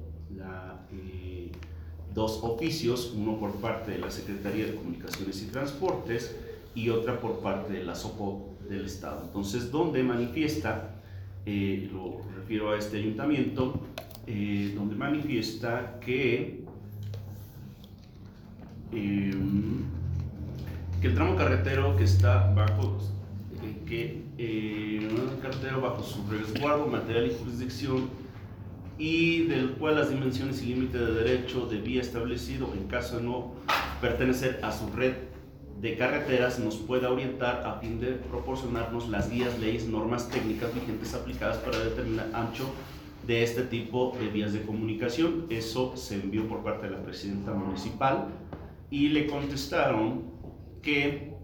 Speaker 2: 2 oficios, uno por parte de la Secretaría de Comunicaciones y Transportes y otra por parte de la SOPOT del Estado. Entonces, donde manifiesta, lo refiero a este ayuntamiento, donde manifiesta que el tramo carretero que está bajo carretero bajo su resguardo, material y jurisdicción y del cual las dimensiones y límite de derecho de vía establecido, en caso de no pertenecer a su red de carreteras, nos pueda orientar a fin de proporcionarnos las guías, leyes, normas técnicas vigentes aplicadas para determinar ancho de este tipo de vías de comunicación. Eso se envió por parte de la presidenta municipal y le contestaron que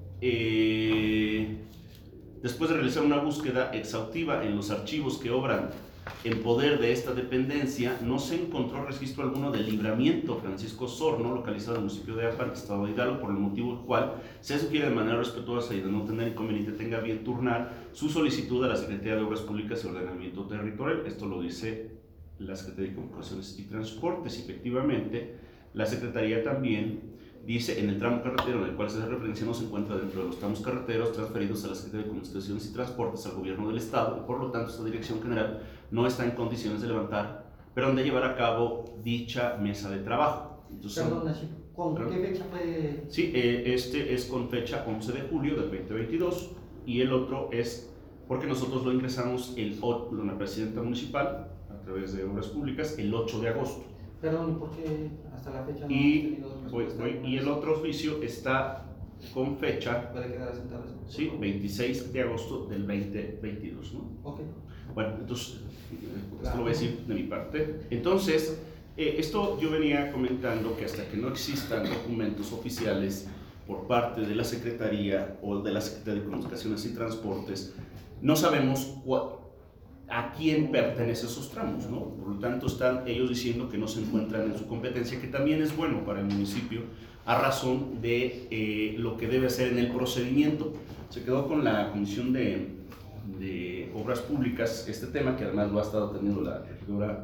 Speaker 2: después de realizar una búsqueda exhaustiva en los archivos que obran en poder de esta dependencia, no se encontró registro alguno del Libramiento Francisco Sorno, localizado en el municipio de Apan, estado de Hidalgo, por el motivo el cual se sugiere de manera respetuosa y de no tener inconveniente tenga bien turnar su solicitud a la Secretaría de Obras Públicas y Ordenamiento Territorial. Esto lo dice la Secretaría de Comunicaciones y Transportes. Efectivamente, la Secretaría también dice: en el tramo carretero en el cual se hace referencia no se encuentra dentro de los tramos carreteros transferidos a la Secretaría de Comunicaciones y Transportes al Gobierno del Estado, y por lo tanto esta Dirección General no está en condiciones de levantar, pero de llevar a cabo dicha mesa de trabajo. Entonces,
Speaker 12: perdón, ¿con qué fecha fue?
Speaker 2: Sí, este es con fecha 11 de julio del 2022 y el otro es porque nosotros lo ingresamos la presidenta municipal a través de Obras Públicas el 8 de agosto.
Speaker 12: Perdón, ¿y por qué hasta la fecha no
Speaker 2: Y,
Speaker 12: hemos tenido respuesta?
Speaker 2: y el otro oficio está con fecha,
Speaker 12: ¿Puede quedar asentado?
Speaker 2: sí, 26 de agosto del 2022, ¿no?
Speaker 12: Ok.
Speaker 2: Bueno, entonces, esto lo voy a decir de mi parte. Entonces, esto yo venía comentando que hasta que no existan documentos oficiales por parte de la Secretaría o de la Secretaría de Comunicaciones y Transportes, no sabemos a quién pertenecen esos tramos, ¿no? Por lo tanto, están ellos diciendo que no se encuentran en su competencia, que también es bueno para el municipio a razón de lo que debe hacer en el procedimiento. Se quedó con la Comisión de Obras Públicas este tema, que además lo ha estado teniendo la regidora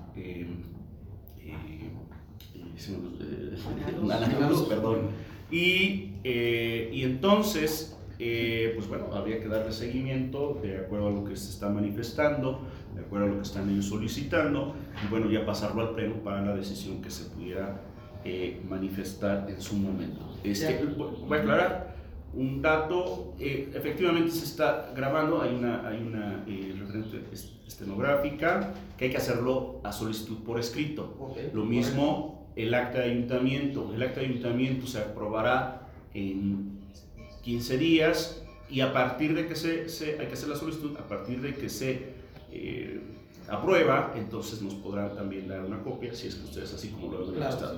Speaker 2: Ana Luz, perdón. Y entonces, pues bueno, habría que darle seguimiento de acuerdo a lo que se está manifestando, de acuerdo a lo que están ellos solicitando, y bueno, ya pasarlo al pleno para la decisión que se pudiera manifestar en su momento. Voy a aclarar un dato: efectivamente se está grabando, hay una referente estenográfica que hay que hacerlo a solicitud por escrito.
Speaker 12: Okay.
Speaker 2: Lo mismo el acta de ayuntamiento. El acta de ayuntamiento se aprobará en 15 días y a partir de que hay que hacer la solicitud, a partir de que se aprueba, entonces nos podrán también dar una copia, si es que ustedes así como lo han manifestado.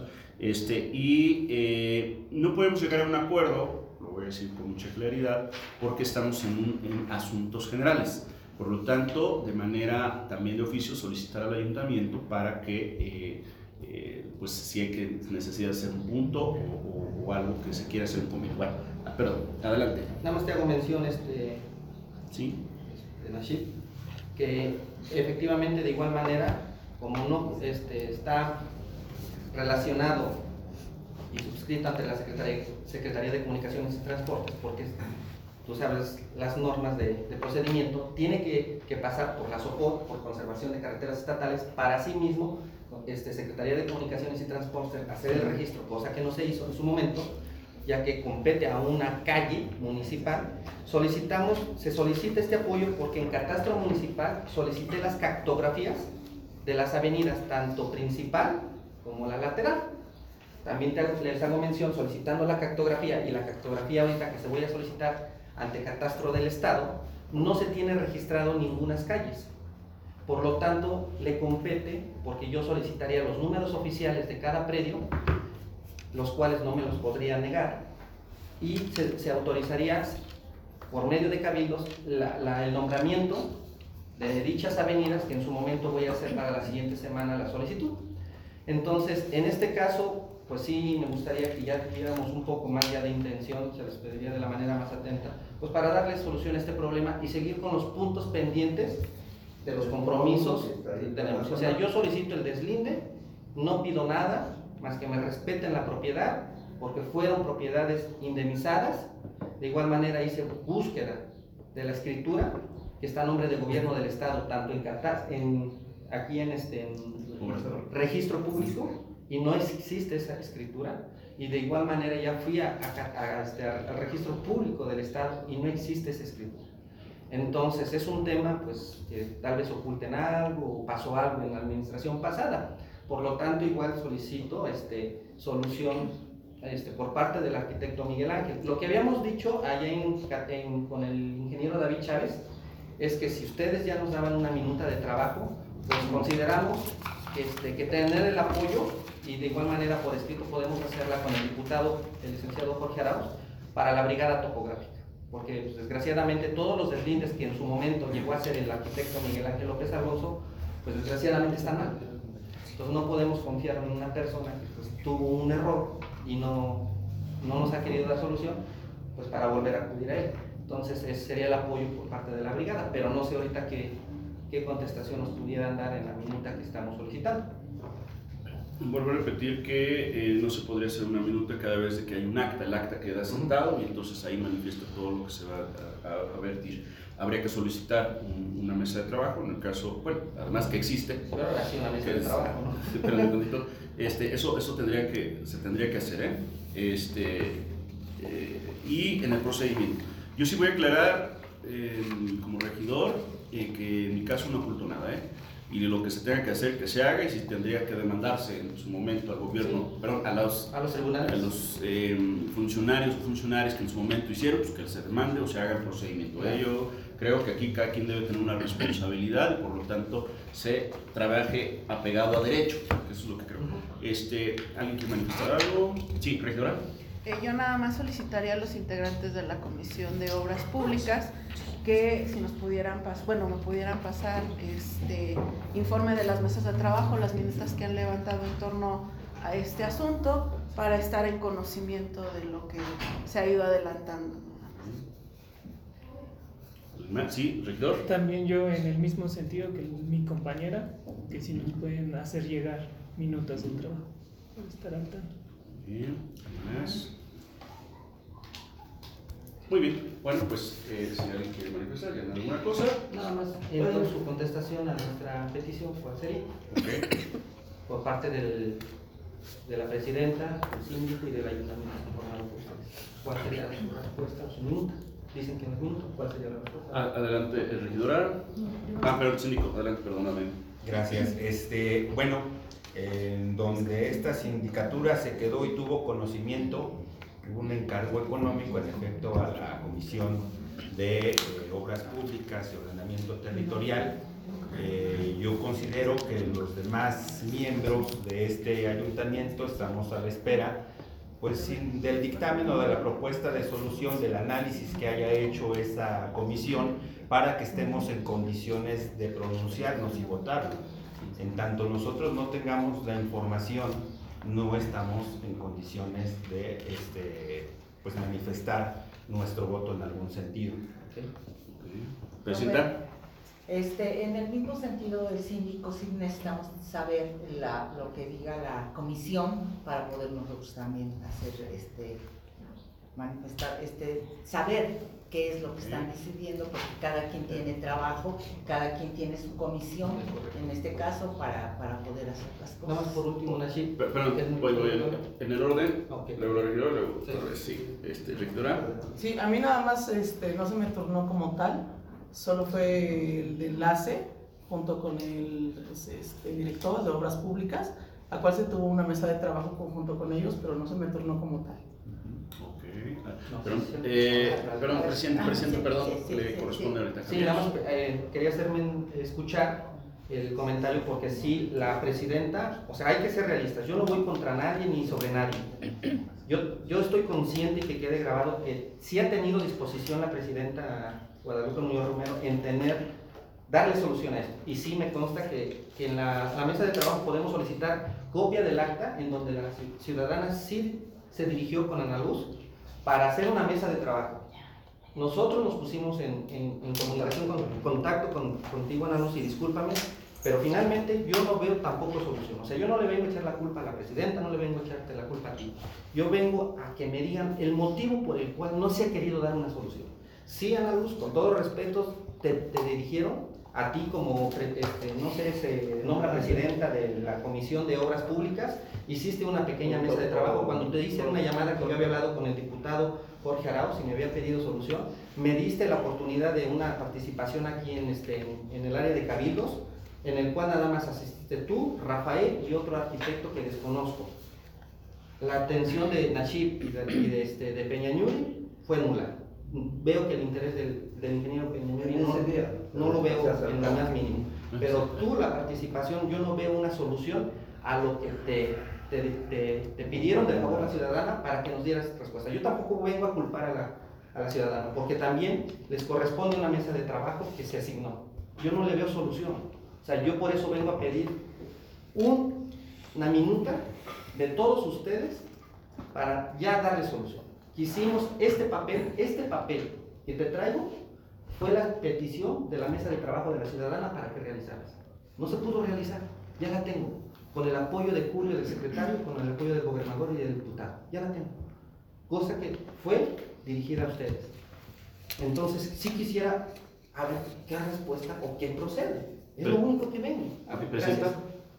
Speaker 2: No podemos llegar a un acuerdo, lo voy a decir con mucha claridad, porque estamos en asuntos generales. Por lo tanto, de manera también de oficio, solicitar al ayuntamiento para que, pues si hay que necesidad de hacer un punto o algo que se quiera hacer un convenio. Bueno, perdón, adelante.
Speaker 12: Nada más te hago mención,
Speaker 2: ¿sí?
Speaker 12: De Nashib, que efectivamente de igual manera, como no está relacionado y suscrito ante la Secretaría de Comunicaciones y Transportes, porque tú sabes las normas de procedimiento, tiene que pasar por la SOCOT, por Conservación de Carreteras Estatales, para sí mismo, Secretaría de Comunicaciones y Transportes, hacer el registro, cosa que no se hizo en su momento, ya que compete a una calle municipal. Se solicita este apoyo porque en catastro municipal solicité las cartografías de las avenidas, tanto principal como la lateral. También les hago mención, solicitando la cartografía, y la cartografía ahorita que se voy a solicitar ante catastro del estado, no se tiene registrado ningunas calles. Por lo tanto, le compete, porque yo solicitaría los números oficiales de cada predio, los cuales no me los podría negar, y se autorizaría por medio de cabildos el nombramiento de dichas avenidas, que en su momento voy a hacer para la siguiente semana la solicitud. Entonces, en este caso, pues sí me gustaría que ya tuviéramos un poco más ya de intención, se les pediría de la manera más atenta, pues para darle solución a este problema y seguir con los puntos pendientes de los compromisos que tenemos. O sea, yo solicito el deslinde, no pido nada más que me respeten la propiedad, porque fueron propiedades indemnizadas. De igual manera hice búsqueda de la escritura que está a nombre del gobierno del estado, tanto aquí en registro público, y no existe esa escritura. Y de igual manera ya fui al registro público del estado y no existe esa escritura. Entonces es un tema pues que tal vez oculten algo o pasó algo en la administración pasada. Por lo tanto, igual solicito solución por parte del arquitecto Miguel Ángel. Lo que habíamos dicho allá con el ingeniero David Chávez es que si ustedes ya nos daban una minuta de trabajo, pues consideramos que tener el apoyo, y de igual manera por escrito podemos hacerla con el diputado, el licenciado Jorge Arauz, para la brigada topográfica. Porque pues, desgraciadamente todos los deslindes que en su momento llegó a ser el arquitecto Miguel Ángel López Alonso, pues desgraciadamente están mal. Entonces no podemos confiar en una persona que pues, tuvo un error y no nos ha querido dar solución, pues para volver a acudir a él. Entonces sería el apoyo por parte de la brigada, pero no sé ahorita qué contestación nos pudieran dar en la minuta que estamos solicitando.
Speaker 2: Vuelvo a repetir que no se podría hacer una minuta cada vez que hay un acta. El acta queda sentado y entonces ahí manifiesta todo lo que se va a vertir. Habría que solicitar una mesa de trabajo, en el caso, bueno, además que existe.
Speaker 12: Pero ahora sí una mesa de trabajo, ¿no?
Speaker 2: Pero un momentito, eso se tendría que hacer, y en el procedimiento. Yo sí voy a aclarar, como regidor, que en mi caso no oculto nada, y lo que se tenga que hacer, que se haga, y si tendría que demandarse en su momento al gobierno, sí, perdón, a los tribunales, a los funcionarios o funcionarias que en su momento hicieron, pues que se demande o se haga el procedimiento. Yo creo que aquí cada quien debe tener una responsabilidad y por lo tanto se trabaje apegado a derecho, eso es lo que creo. ¿Alguien quiere manifestar algo? Sí, regidora.
Speaker 6: Yo nada más solicitaría a los integrantes de la Comisión de Obras Públicas que si nos pudieran me pudieran pasar informe de las mesas de trabajo, las minutas que han levantado en torno a este asunto, para estar en conocimiento de lo que se ha ido adelantando.
Speaker 2: Sí, regidor.
Speaker 5: También yo en el mismo sentido que mi compañera, que si nos pueden hacer llegar minutas del trabajo, para estar al tanto.
Speaker 2: Bien, más. Muy bien, bueno, pues si alguien quiere manifestar alguna cosa.
Speaker 12: Nada más, entonces su contestación a nuestra petición, ¿cuál sería?
Speaker 2: Okay.
Speaker 12: Por parte de la presidenta, del síndico y del ayuntamiento informado por ustedes. ¿Cuál sería su respuesta o su minuta? Dicen que no es minuta, ¿cuál sería la respuesta?
Speaker 2: Adelante, regidora. Pero el síndico, adelante, perdóname.
Speaker 8: Gracias. Bueno, en donde esta sindicatura se quedó y tuvo conocimiento, hubo un encargo económico en efecto a la Comisión de Obras Públicas y Ordenamiento Territorial. Yo considero que los demás miembros de este ayuntamiento estamos a la espera pues del dictamen o de la propuesta de solución del análisis que haya hecho esta comisión para que estemos en condiciones de pronunciarnos y votarlo. En tanto nosotros no tengamos la información, no estamos en condiciones de pues manifestar nuestro voto en algún sentido.
Speaker 2: ¿Presidenta?
Speaker 1: En el mismo sentido del síndico, sí necesitamos saber lo que diga la comisión para poder nosotros también hacer manifestar, saber qué es lo que están decidiendo, porque cada quien tiene trabajo, cada quien tiene su comisión, en este caso, para poder hacer las cosas.
Speaker 12: Nada más por último, Nashi.
Speaker 2: Perdón, voy en el orden, luego la regidora, luego sí, regidora.
Speaker 13: Sí, a mí nada más no se me turnó como tal, solo fue el de enlace junto con el director de Obras Públicas, la cual se tuvo una mesa de trabajo conjunto con ellos, pero no se me turnó como tal.
Speaker 2: Perdón, presidente, perdón, le corresponde ahorita.
Speaker 12: Sí, nada más quería hacerme escuchar el comentario porque sí, la presidenta, o sea, hay que ser realistas, yo no voy contra nadie ni sobre nadie. Yo estoy consciente y que quede grabado que sí ha tenido disposición la presidenta Guadalupe Muñoz Romero en darle solución a esto. Y sí me consta que en la mesa de trabajo podemos solicitar copia del acta en donde la ciudadana sí se dirigió con Ana Luz para hacer una mesa de trabajo. Nosotros nos pusimos en comunicación, contacto contigo, Ana Luz, y discúlpame, pero finalmente yo no veo tampoco solución. O sea, yo no le vengo a echar la culpa a la presidenta, no le vengo a echarte la culpa a ti. Yo vengo a que me digan el motivo por el cual no se ha querido dar una solución. Sí, Ana Luz, con todo respeto, te dirigieron a ti como, no sé, se nombra presidenta de la Comisión de Obras Públicas, hiciste una pequeña mesa de trabajo. Cuando te hice una llamada que yo había hablado con el diputado Jorge Arauz y me había pedido solución, me diste la oportunidad de una participación aquí en el área de cabildos, en el cual nada más asististe tú, Rafael y otro arquitecto que desconozco. La atención de Nachib y de Peñañuri fue nula. Veo que el interés del ingeniero Peñañuri no lo veo en lo más mínimo. Pero tú, la participación, yo no veo una solución a lo que te pidieron de favor la ciudadana para que nos dieras respuesta. Yo tampoco vengo a culpar a la ciudadana, porque también les corresponde una mesa de trabajo que se asignó. Yo no le veo solución. O sea, yo por eso vengo a pedir una minuta de todos ustedes para ya darle solución. Hicimos este papel que te traigo fue la petición de la mesa de trabajo de la ciudadana para que realizaras. No se pudo realizar, ya la tengo, con el apoyo de Julio, del secretario, con el apoyo del gobernador y del diputado, ya la tengo. Cosa que fue dirigida a ustedes. Entonces, sí quisiera a ver qué respuesta o qué procede. Es lo único que vengo.
Speaker 2: Presidenta.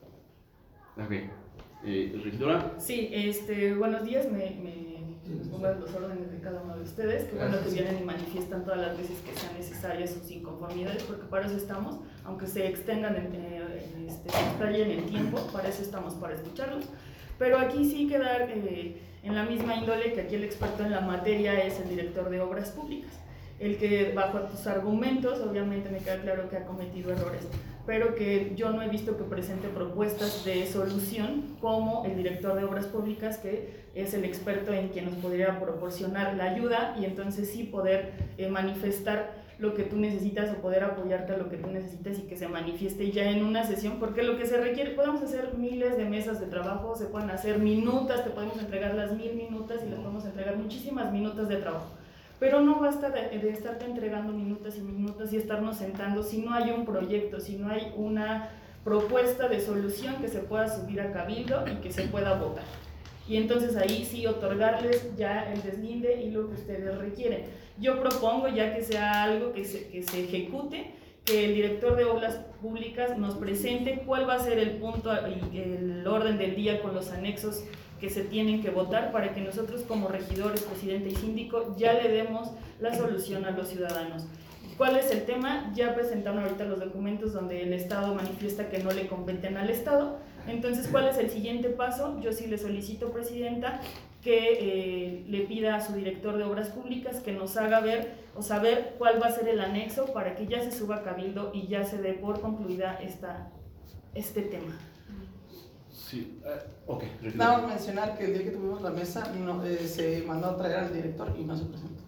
Speaker 2: Regidora.
Speaker 4: Sí, buenos días, me pongo los órdenes de cada uno de ustedes, que bueno que vienen y manifiestan todas las veces que sean necesarias sus inconformidades, porque para eso estamos, aunque se extendan, extrayen en tiempo, para eso estamos, para escucharlos. Pero aquí sí quedar en la misma índole que aquí el experto en la materia es el director de Obras Públicas, el que bajo tus argumentos, obviamente me queda claro que ha cometido errores, pero que yo no he visto que presente propuestas de solución como el director de Obras Públicas, que es el experto en quien nos podría proporcionar la ayuda y entonces sí poder manifestar lo que tú necesitas o poder apoyarte a lo que tú necesitas y que se manifieste ya en una sesión, porque lo que se requiere, podemos hacer miles de mesas de trabajo, se pueden hacer minutas, te podemos entregar las 1000 minutas y les podemos entregar muchísimas minutas de trabajo. Pero no basta de estarte entregando minutas y minutas y estarnos sentando si no hay un proyecto, si no hay una propuesta de solución que se pueda subir a cabildo y que se pueda votar. Y entonces ahí sí otorgarles ya el deslinde y lo que ustedes requieren. Yo propongo ya que sea algo que se ejecute, que el director de Obras Públicas nos presente cuál va a ser el punto y el orden del día con los anexos que se tienen que votar para que nosotros como regidores, presidente y síndico ya le demos la solución a los ciudadanos. ¿Cuál es el tema? Ya presentaron ahorita los documentos donde el Estado manifiesta que no le competen al Estado. Entonces, ¿cuál es el siguiente paso? Yo sí le solicito, presidenta, que le pida a su director de Obras Públicas que nos haga ver o saber cuál va a ser el anexo para que ya se suba a cabildo y ya se dé por concluida este tema.
Speaker 2: Sí, ok.
Speaker 13: Nada más mencionar que el día que tuvimos la mesa se mandó a traer al director y no se presentó.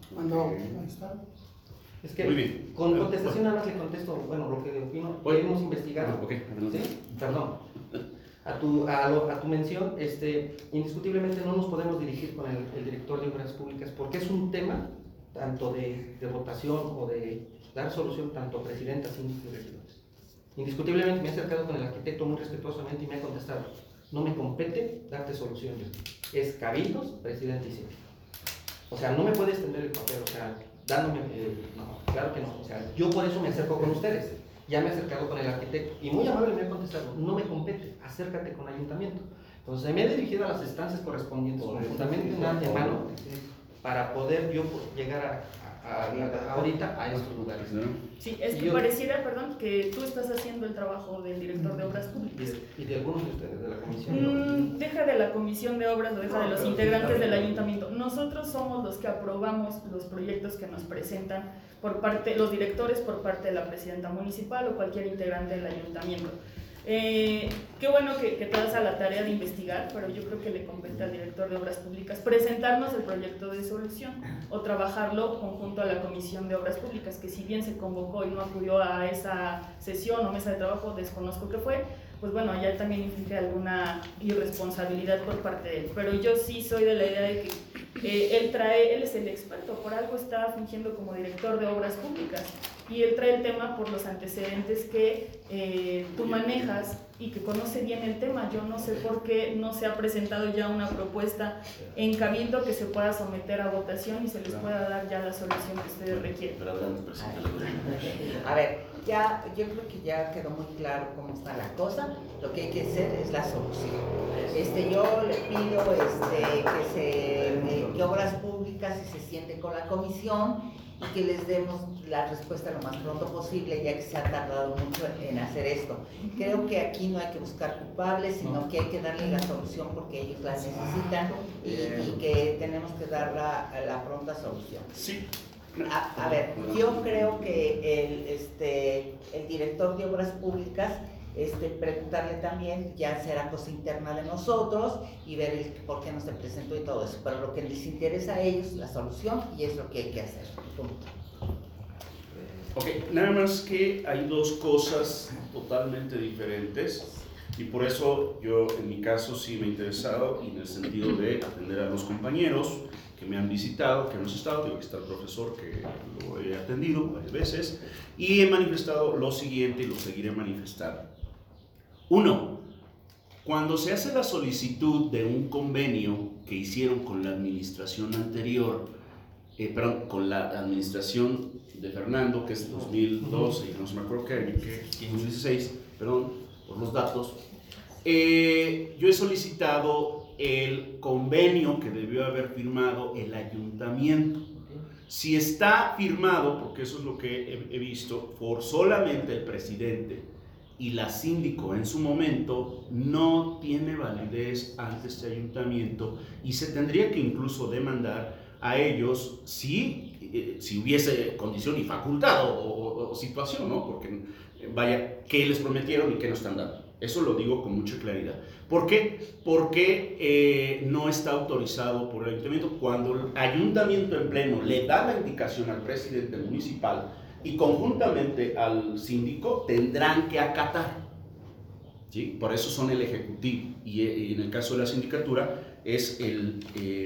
Speaker 12: Es que muy bien. Con contestación nada más le contesto, bueno, lo que opino, hemos investigado. ¿Sí? Perdón. A tu mención, indiscutiblemente no nos podemos dirigir con el director de Obras Públicas porque es un tema tanto de votación o de dar solución tanto a presidentas, síndicos y regidores. Indiscutiblemente me he acercado con el arquitecto muy respetuosamente y me ha contestado, no me compete darte solución yo. Es cabildos, presidente y síndico. O sea, no me puede extender el papel, o sea, dándome, no, claro que no. O sea, yo por eso me acerco con ustedes. Ya me he acercado con el arquitecto y muy amable me ha contestado, no me compete, acércate con el ayuntamiento. Entonces me he dirigido a las instancias correspondientes, conjuntamente de antemano, para poder yo llegar ahorita a estos lugares.
Speaker 4: Sí, es que pareciera, perdón, que tú estás haciendo el trabajo del director de Obras Públicas.
Speaker 12: ¿Y de algunos de ustedes, de la comisión?
Speaker 4: Deja de la comisión de obras o deja de los integrantes del ayuntamiento. Nosotros somos los que aprobamos los proyectos que nos presentan por parte, los directores por parte de la presidenta municipal o cualquier integrante del ayuntamiento. Qué bueno que te das a la tarea de investigar, pero yo creo que le compete al director de Obras Públicas presentarnos el proyecto de solución o trabajarlo conjunto a la Comisión de Obras Públicas, que si bien se convocó y no acudió a esa sesión o mesa de trabajo, desconozco qué fue, pues bueno, allá también inflige alguna irresponsabilidad por parte de él. Pero yo sí soy de la idea de que él es el experto, por algo está fungiendo como director de Obras Públicas y él trae el tema por los antecedentes que tú manejas y que conoce bien el tema. Yo no sé por qué no se ha presentado ya una propuesta en Cabildo que se pueda someter a votación y se les pueda dar ya la solución que ustedes requieren.
Speaker 2: Pero adelante, presidente.
Speaker 1: A ver, ya, yo creo que ya quedó muy claro cómo está la cosa. Lo que hay que hacer es la solución. Yo le pido que Obras Públicas se siente con la comisión y que les demos la respuesta lo más pronto posible, ya que se ha tardado mucho en hacer esto. Creo que aquí no hay que buscar culpables, sino que hay que darle la solución porque ellos la necesitan y que tenemos que dar la pronta solución.
Speaker 2: Sí.
Speaker 1: A ver, yo creo que el director de Obras Públicas, preguntarle también, ya será cosa interna de nosotros y ver por qué no se presentó y todo eso, pero lo que les interesa a ellos, la solución, y es lo que hay que hacer. Punto.
Speaker 2: Ok, nada más que hay dos cosas totalmente diferentes y por eso yo en mi caso sí me he interesado y en el sentido de atender a los compañeros que me han visitado, que hemos estado, digo que está el profesor que lo he atendido varias veces y he manifestado lo siguiente y lo seguiré manifestando. Uno, cuando se hace la solicitud de un convenio que hicieron con la administración anterior, con la administración de Fernando, que es 2012, no se me acuerdo qué, 2016, perdón, por los datos, yo he solicitado el convenio que debió haber firmado el ayuntamiento. Si está firmado, porque eso es lo que he visto, por solamente el presidente y la síndico en su momento, no tiene validez ante este ayuntamiento y se tendría que incluso demandar a ellos si hubiese condición y facultad o situación, ¿no? Porque vaya, ¿qué les prometieron y qué nos están dando? Eso lo digo con mucha claridad. ¿Por qué? Porque no está autorizado por el ayuntamiento. Cuando el ayuntamiento en pleno le da la indicación al presidente municipal y conjuntamente al síndico, tendrán que acatar, ¿sí? Por eso son el ejecutivo y en el caso de la sindicatura es el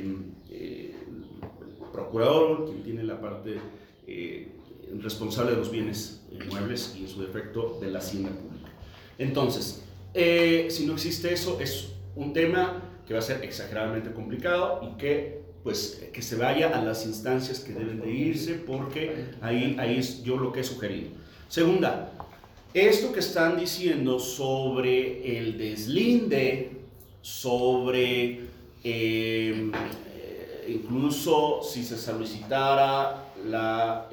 Speaker 2: procurador quien tiene la parte responsable de los bienes muebles y en su defecto de la hacienda pública. Entonces, si no existe eso, es un tema que va a ser exageradamente complicado y que se vaya a las instancias que deben de irse, porque ahí es yo lo que he sugerido. Segunda, esto que están diciendo sobre el deslinde, sobre incluso si se solicitara la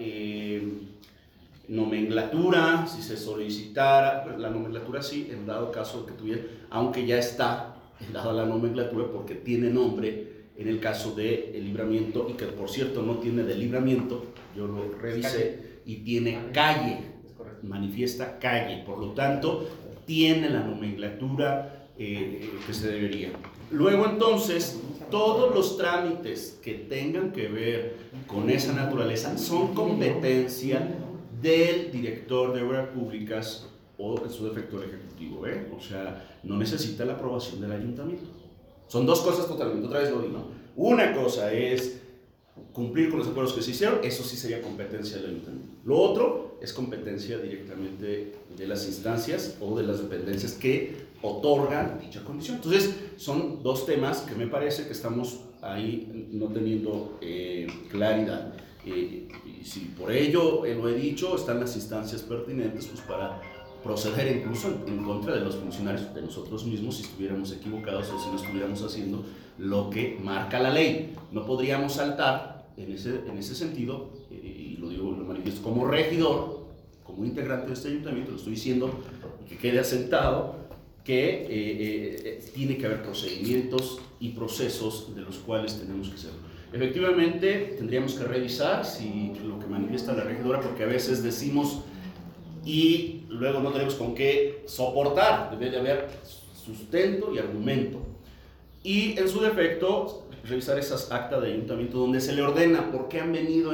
Speaker 2: nomenclatura, si se solicitara, pues la nomenclatura sí, en dado caso que tuviera, aunque ya está dada la nomenclatura porque tiene nombre en el caso de el libramiento y que por cierto no tiene de libramiento, yo lo revisé y tiene calle, manifiesta calle, por lo tanto tiene la nomenclatura que se debería. Luego entonces, todos los trámites que tengan que ver con esa naturaleza son competencia del director de Obras Públicas o en su defecto el ejecutivo, o sea, no necesita la aprobación del ayuntamiento. Son dos cosas totalmente, otra vez lo digo. Una cosa es cumplir con los acuerdos que se hicieron, eso sí sería competencia del ayuntamiento. Lo otro es competencia directamente de las instancias o de las dependencias que otorgan dicha condición. Entonces, son dos temas que me parece que estamos ahí no teniendo claridad. Y si por ello lo he dicho, están las instancias pertinentes pues para proceder incluso en contra de los funcionarios de nosotros mismos si estuviéramos equivocados o si no estuviéramos haciendo lo que marca la ley. No podríamos saltar en ese sentido, y lo digo, lo manifiesto como regidor, como integrante de este ayuntamiento, lo estoy diciendo y que quede asentado que tiene que haber procedimientos y procesos de los cuales tenemos que ser. Efectivamente, tendríamos que revisar si lo que manifiesta la regidora, porque a veces decimos y luego no tenemos con qué soportar, debe de haber sustento y argumento. Y en su defecto, revisar esas actas de ayuntamiento donde se le ordena por qué han venido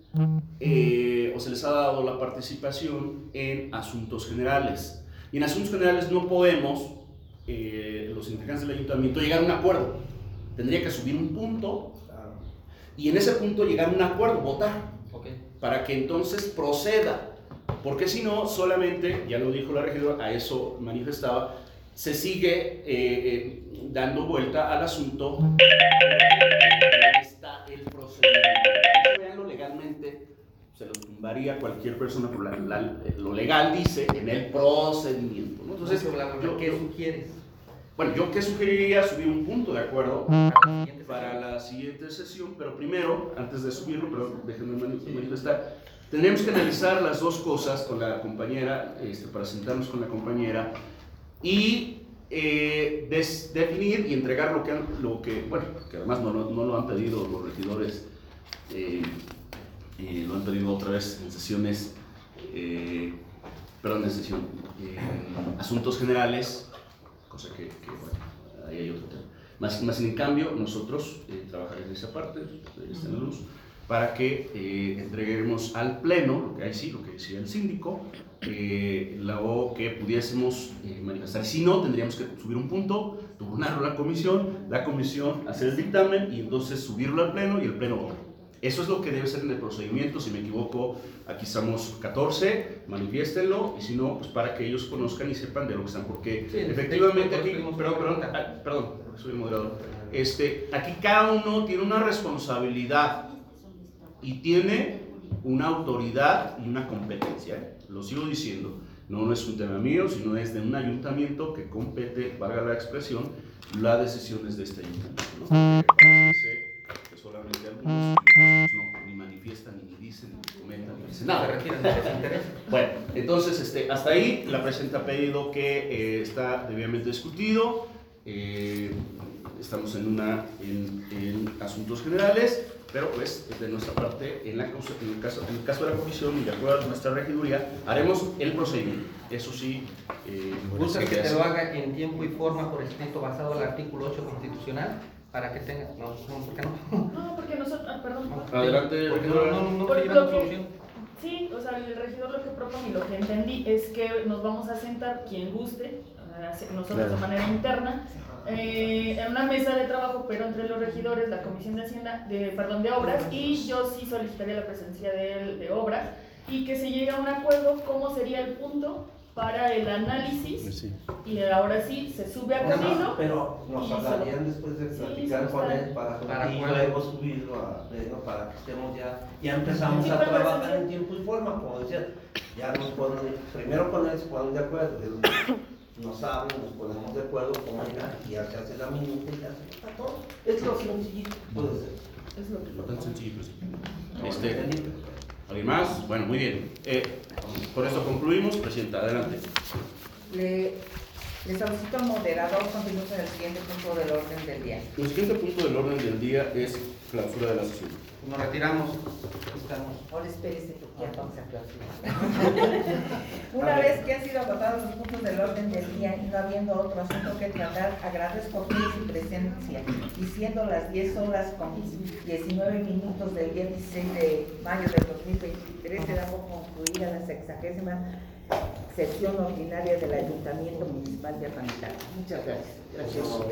Speaker 2: o se les ha dado la participación en asuntos generales. Y en asuntos generales no podemos, los integrantes del ayuntamiento, llegar a un acuerdo. Tendría que subir un punto y en ese punto llegar a un acuerdo, votar, para que entonces proceda. Porque si no, solamente, ya lo dijo la regidora, a eso manifestaba, se sigue dando vuelta al asunto. Está el procedimiento. Veanlo legalmente, se lo tumbaría cualquier persona, por lo legal dice en el procedimiento, ¿no? Entonces,
Speaker 12: ¿qué sugieres?
Speaker 2: Bueno, yo que sugeriría subir un punto de acuerdo para la siguiente sesión, pero primero, antes de subirlo, pero déjenme manifestar, tenemos que analizar las dos cosas con la compañera, para sentarnos con la compañera y definir y entregar lo que bueno, que además no lo han pedido los regidores, lo han pedido otra vez en sesiones, en asuntos generales, cosa que bueno, ahí hay otro tema. Más en cambio, nosotros trabajaremos en esa parte, está en la luz, para que entreguemos al Pleno, lo que decía el síndico, lo que pudiésemos manifestar. Si no, tendríamos que subir un punto, turnarlo a la comisión hacer el dictamen y entonces subirlo al Pleno y el Pleno votar. Eso es lo que debe ser en el procedimiento. Si me equivoco, aquí estamos 14, manifiéstenlo, y si no, pues para que ellos conozcan y sepan de lo que están, porque sí, efectivamente aquí, perdón, soy el moderador, aquí cada uno tiene una responsabilidad y tiene una autoridad y una competencia, lo sigo diciendo, no es un tema mío, sino es de un ayuntamiento que compete, valga la expresión, las decisiones de este ayuntamiento, ¿no? Que solamente algunos no ni manifiestan, ni dicen, ni comentan, ni dicen nada. Bueno, entonces hasta ahí la presenta pedido que está debidamente discutido. Estamos en asuntos generales, pero pues de nuestra parte, en el caso de la comisión y de acuerdo a nuestra regiduría, haremos el procedimiento. Eso sí,
Speaker 12: busca que te lo haga en tiempo y forma por escrito basado en el artículo 8 constitucional. Para que tenga. No, ¿por qué no?
Speaker 4: No, porque nosotros. Perdón.
Speaker 2: Adelante,
Speaker 4: sí, o sea, el regidor lo que propone y lo que entendí es que nos vamos a sentar, quien guste, nosotros de manera interna, en una mesa de trabajo, pero entre los regidores, la Comisión de Hacienda, de Obras, y yo sí solicitaría la presencia de Obras, y que se llegue a un acuerdo cómo sería el punto para el análisis, y ahora sí se sube a camino.
Speaker 14: Pero nos hablarían después de platicar con él para y luego subirlo a pleno para que estemos ya empezamos a trabajar en tiempo y forma, como decía, ya nos ponen, primero con él se ponen de acuerdo, nos hablan, nos ponemos de acuerdo cómo llegar y ya se hace la minuta y ya se está todo. Es lo sencillito, puede ser. Es lo que
Speaker 2: tan sencillo. ¿Alguien más? Bueno, muy bien. Por eso concluimos. Presidenta, adelante.
Speaker 1: Le solicito al moderador continuar en el siguiente punto del orden del día.
Speaker 2: El siguiente punto del orden del día es clausura de la sesión.
Speaker 12: Nos retiramos.
Speaker 1: Ahora espérese, porque ya vamos a clausurar. Una vez que han sido agotados los puntos del orden del día y no habiendo otro asunto que tratar, agradezco su presencia. Y siendo las 10 horas con 19 minutos del día 16 de mayo del 2023, se da por concluida la 60ª sesión ordinaria del Ayuntamiento Municipal de Apamitán. Muchas gracias.